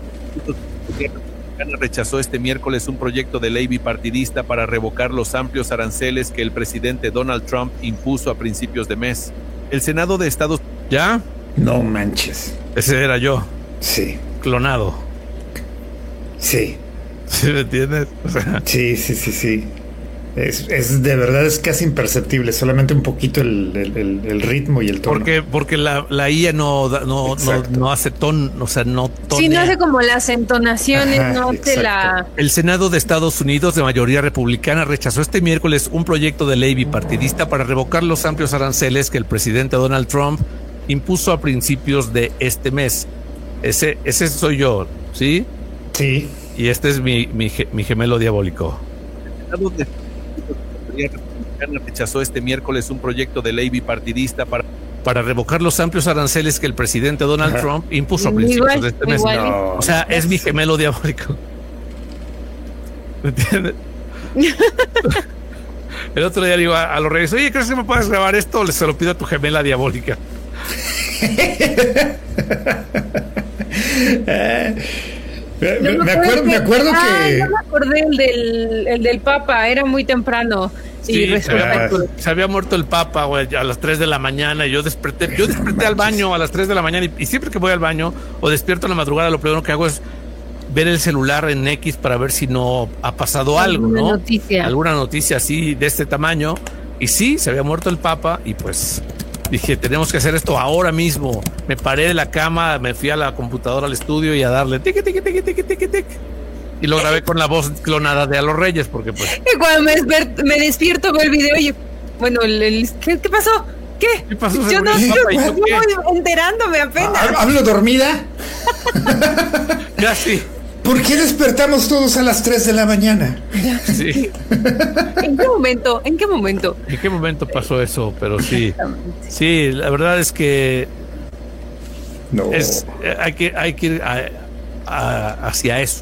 Speaker 5: Rechazó este miércoles un proyecto de ley bipartidista para revocar los amplios aranceles que el presidente Donald Trump impuso a principios de mes. El Senado de Estados Unidos...
Speaker 3: ¿Ya?
Speaker 2: No manches.
Speaker 3: Ese era yo,
Speaker 2: Sí,
Speaker 3: clonado.
Speaker 2: sí,
Speaker 3: ¿Sí me entiendes? O sea,
Speaker 2: sí, sí, sí, sí. Es, es de verdad es casi imperceptible, solamente un poquito el, el, el, el ritmo y el tono.
Speaker 3: porque porque la, la I A no, da- no, no,
Speaker 2: Exacto.
Speaker 3: no hace ton, o sea, no tonea.
Speaker 1: Sí, no hace como las entonaciones,
Speaker 2: Ajá,
Speaker 1: no hace la...
Speaker 2: exacto.
Speaker 3: El Senado de Estados Unidos, de mayoría republicana, rechazó este miércoles un proyecto de ley bipartidista para revocar los amplios aranceles que el presidente Donald Trump impuso a principios de este mes. Ese, ese soy yo, ¿sí?
Speaker 2: Sí,
Speaker 3: Y este es mi, mi, ge- mi gemelo diabólico.
Speaker 5: El Senado de Republicana rechazó este miércoles un proyecto de ley bipartidista para
Speaker 3: Para revocar los amplios aranceles que el presidente Donald
Speaker 2: Ajá.
Speaker 3: Trump impuso a
Speaker 1: Igual,
Speaker 3: principios de este mes.
Speaker 1: igual.
Speaker 2: no.
Speaker 3: O sea, es mi gemelo diabólico. ¿Me entiendes? El otro día le digo a, a los reyes, oye, ¿crees que me puedes grabar esto? O se lo pido a tu gemela diabólica.
Speaker 2: Me,
Speaker 1: No
Speaker 2: me acuerdo, me acuerdo
Speaker 1: Ah,
Speaker 2: que
Speaker 1: no me acordé el del, el del Papa, era muy temprano. Y
Speaker 3: Sí,
Speaker 1: resulta
Speaker 3: se,
Speaker 1: que-
Speaker 3: se había muerto el Papa, güey, a las tres de la mañana. Y yo desperté, yo desperté al baño a las tres de la mañana. Y, y siempre que voy al baño o despierto en la madrugada, lo primero que hago es ver el celular en X para ver si no ha pasado algo,
Speaker 1: Alguna
Speaker 3: ¿no?
Speaker 1: noticia.
Speaker 3: Alguna noticia así de este tamaño. Y sí, se había muerto el Papa. Y pues dije, tenemos que hacer esto ahora mismo. Me paré de la cama, me fui a la computadora al estudio y a darle tiqui, tiqui, tiqui, tiqui, tiqui, tiqui. Y lo grabé con la voz clonada de A los Reyes, porque pues.
Speaker 1: Y cuando me, desper- me despierto veo el video y bueno, el, el- ¿qué, qué pasó? ¿Qué?
Speaker 3: ¿Qué pasó? Se
Speaker 1: Yo no,
Speaker 3: murió el
Speaker 1: yo,
Speaker 3: Papa, ¿y yo
Speaker 1: yo
Speaker 3: qué?
Speaker 1: voy enterándome apenas.
Speaker 2: ¿Ha- ¿hablo dormida?
Speaker 3: Casi.
Speaker 2: ¿Por qué despertamos todos a las tres de la mañana?
Speaker 3: Sí.
Speaker 1: ¿En qué momento? ¿En qué momento?
Speaker 3: ¿En qué momento pasó eso? Pero sí. Sí, la verdad es que
Speaker 2: No.
Speaker 3: es, eh, hay que hay que ir a- a- hacia eso.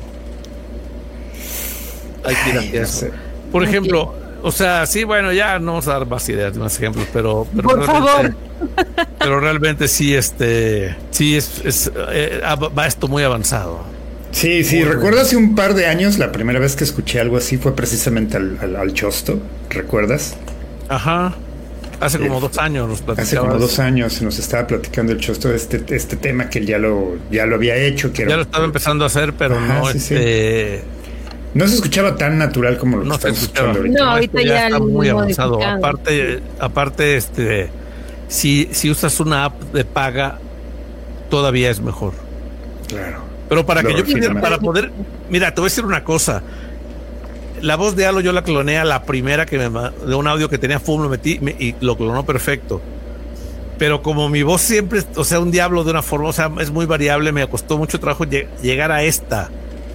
Speaker 3: Hay que ir
Speaker 2: Ay,
Speaker 3: hacia
Speaker 2: no
Speaker 3: eso.
Speaker 2: sé.
Speaker 3: Por ejemplo, o sea, sí, bueno, ya no vamos a dar más ideas, más ejemplos, pero, pero
Speaker 1: Por
Speaker 3: realmente- pero realmente sí, este, sí es, es eh, va esto muy avanzado.
Speaker 2: Sí, sí, recuerdo hace un par de años, la primera vez que escuché algo así fue precisamente al, al, al Chosto, ¿recuerdas?
Speaker 3: Ajá. Hace como
Speaker 2: Eh,
Speaker 3: dos años nos
Speaker 2: Hace
Speaker 3: platicabas.
Speaker 2: como dos años nos estaba platicando el Chosto de este, este tema que él ya lo, ya lo había hecho. Que
Speaker 3: Ya
Speaker 2: era-
Speaker 3: lo estaba empezando a hacer, pero
Speaker 2: Ajá,
Speaker 3: no,
Speaker 2: sí, sí.
Speaker 3: este.
Speaker 2: No se escuchaba tan natural como lo que
Speaker 3: No se
Speaker 2: estamos
Speaker 3: escuchaba.
Speaker 2: escuchando ahorita.
Speaker 1: No, ahorita
Speaker 3: esto
Speaker 1: ya
Speaker 3: está
Speaker 1: lo
Speaker 3: muy
Speaker 1: han
Speaker 3: avanzado.
Speaker 1: modificado.
Speaker 3: Aparte, aparte, este, si, si usas una app de paga, todavía es mejor.
Speaker 2: Claro.
Speaker 3: Pero para
Speaker 2: Lo
Speaker 3: que yo
Speaker 2: refina
Speaker 3: pudiera,
Speaker 2: más.
Speaker 3: para poder, mira, te voy a decir una cosa. La voz de Alo yo la cloné a la primera que me ma- de un audio que tenía FUM, lo metí me- y lo clonó perfecto. Pero como mi voz siempre, o sea, un diablo de una forma, o sea, es muy variable, me costó mucho trabajo lle- llegar a esta.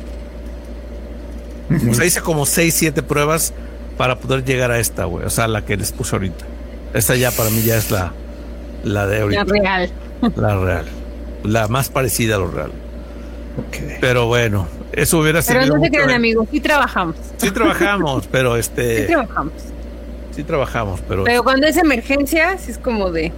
Speaker 3: O sea, hice como seis, siete pruebas para poder llegar a esta, güey. O sea, la que les puse ahorita. Esta ya para mí ya es la, la de ahorita.
Speaker 1: La real.
Speaker 3: La real. La más parecida a lo real.
Speaker 2: Ok.
Speaker 3: Pero bueno, eso hubiera sido.
Speaker 1: Pero no se crean, amigos, sí trabajamos.
Speaker 3: Sí trabajamos, pero
Speaker 1: Sí
Speaker 3: este.
Speaker 1: trabajamos.
Speaker 3: Sí trabajamos, pero.
Speaker 1: Pero cuando es emergencia, sí es como de...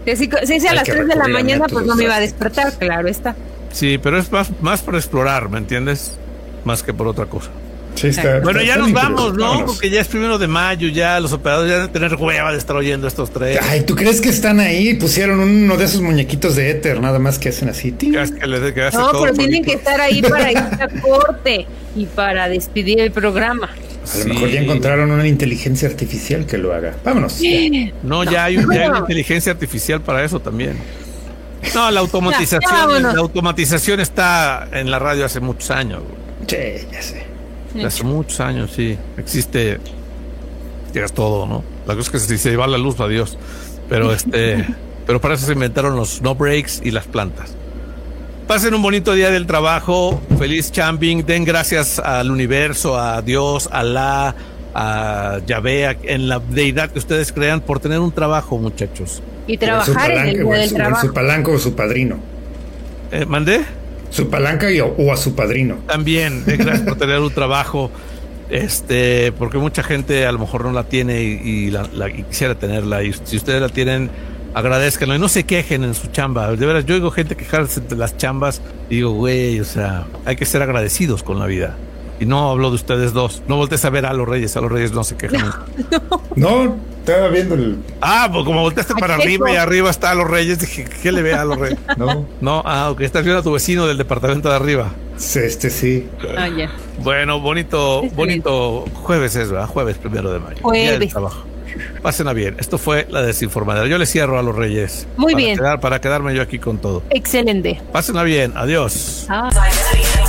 Speaker 1: Si, si, si a las tres de la mañana, pues no me iba a despertar, claro está.
Speaker 3: Sí, pero es más, más por explorar, ¿me entiendes? Más que por otra cosa.
Speaker 2: Sí, está,
Speaker 3: bueno,
Speaker 2: está,
Speaker 3: ya
Speaker 2: está
Speaker 3: nos vamos, ¿no?
Speaker 2: Vámonos.
Speaker 3: Porque ya es primero de mayo, ya los operadores ya deben tener hueva de estar oyendo estos tres.
Speaker 2: Ay, ¿tú crees que están ahí? Pusieron uno de esos muñequitos de éter, nada más que hacen así.
Speaker 3: Que hace, que le, que hace
Speaker 1: no,
Speaker 3: todo
Speaker 1: pero
Speaker 3: solito.
Speaker 1: tienen que estar ahí para ir a corte y para despedir el programa.
Speaker 2: A lo mejor ya encontraron una inteligencia artificial que lo haga. Vámonos.
Speaker 3: No,
Speaker 1: no,
Speaker 3: ya hay, un, ya hay una
Speaker 1: no.
Speaker 3: inteligencia artificial para eso también. No, la automatización,
Speaker 1: ya, ya,
Speaker 3: la automatización está en la radio hace muchos años.
Speaker 2: Sí, ya sé.
Speaker 3: Hace muchos años, sí. Existe, llegas todo, ¿no? La cosa es que si se va la luz, adiós. Pero este, pero para eso se inventaron los no breaks y las plantas. Pasen un bonito día del trabajo, feliz chambing, den gracias al universo, a Dios, a Alá, a Yahvé, en la deidad que ustedes crean por tener un trabajo, muchachos.
Speaker 1: Y trabajar en el día del
Speaker 2: su,
Speaker 1: trabajo.
Speaker 2: su palanca o su padrino.
Speaker 3: Eh, ¿Mandé?
Speaker 2: Su palanca y, o a su padrino.
Speaker 3: También, den gracias por tener un trabajo, este, porque mucha gente a lo mejor no la tiene y, y, la, la, y quisiera tenerla. Y si ustedes la tienen, agradezcanlo y no se quejen en su chamba. De veras, yo oigo gente quejarse de las chambas y digo, güey, o sea, hay que ser agradecidos con la vida. Y no hablo de ustedes dos. No voltees a ver a los Reyes. A los Reyes no se quejan.
Speaker 2: No, no estaba viendo el...
Speaker 3: Ah, pues como volteaste para arriba y arriba está a los Reyes, dije, ¿qué le ve a los Reyes?
Speaker 2: No.
Speaker 3: No, ah, ok, estás viendo a tu vecino del departamento de arriba.
Speaker 2: Este sí.
Speaker 1: Ah, ya.
Speaker 3: Bueno, bonito,
Speaker 1: Está
Speaker 3: bonito jueves es, ¿verdad? Jueves primero de mayo.
Speaker 1: Jueves.
Speaker 3: Día del trabajo. Pásenla bien. Esto fue La Desinformadera. Yo le cierro a los Reyes.
Speaker 1: Muy
Speaker 3: para
Speaker 1: bien.
Speaker 3: Quedar, para quedarme yo aquí con todo.
Speaker 1: Excelente.
Speaker 3: Pásenla bien. Adiós.
Speaker 1: Ah.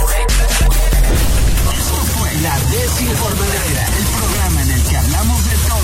Speaker 6: La Desinformadera, el programa en el que hablamos de todo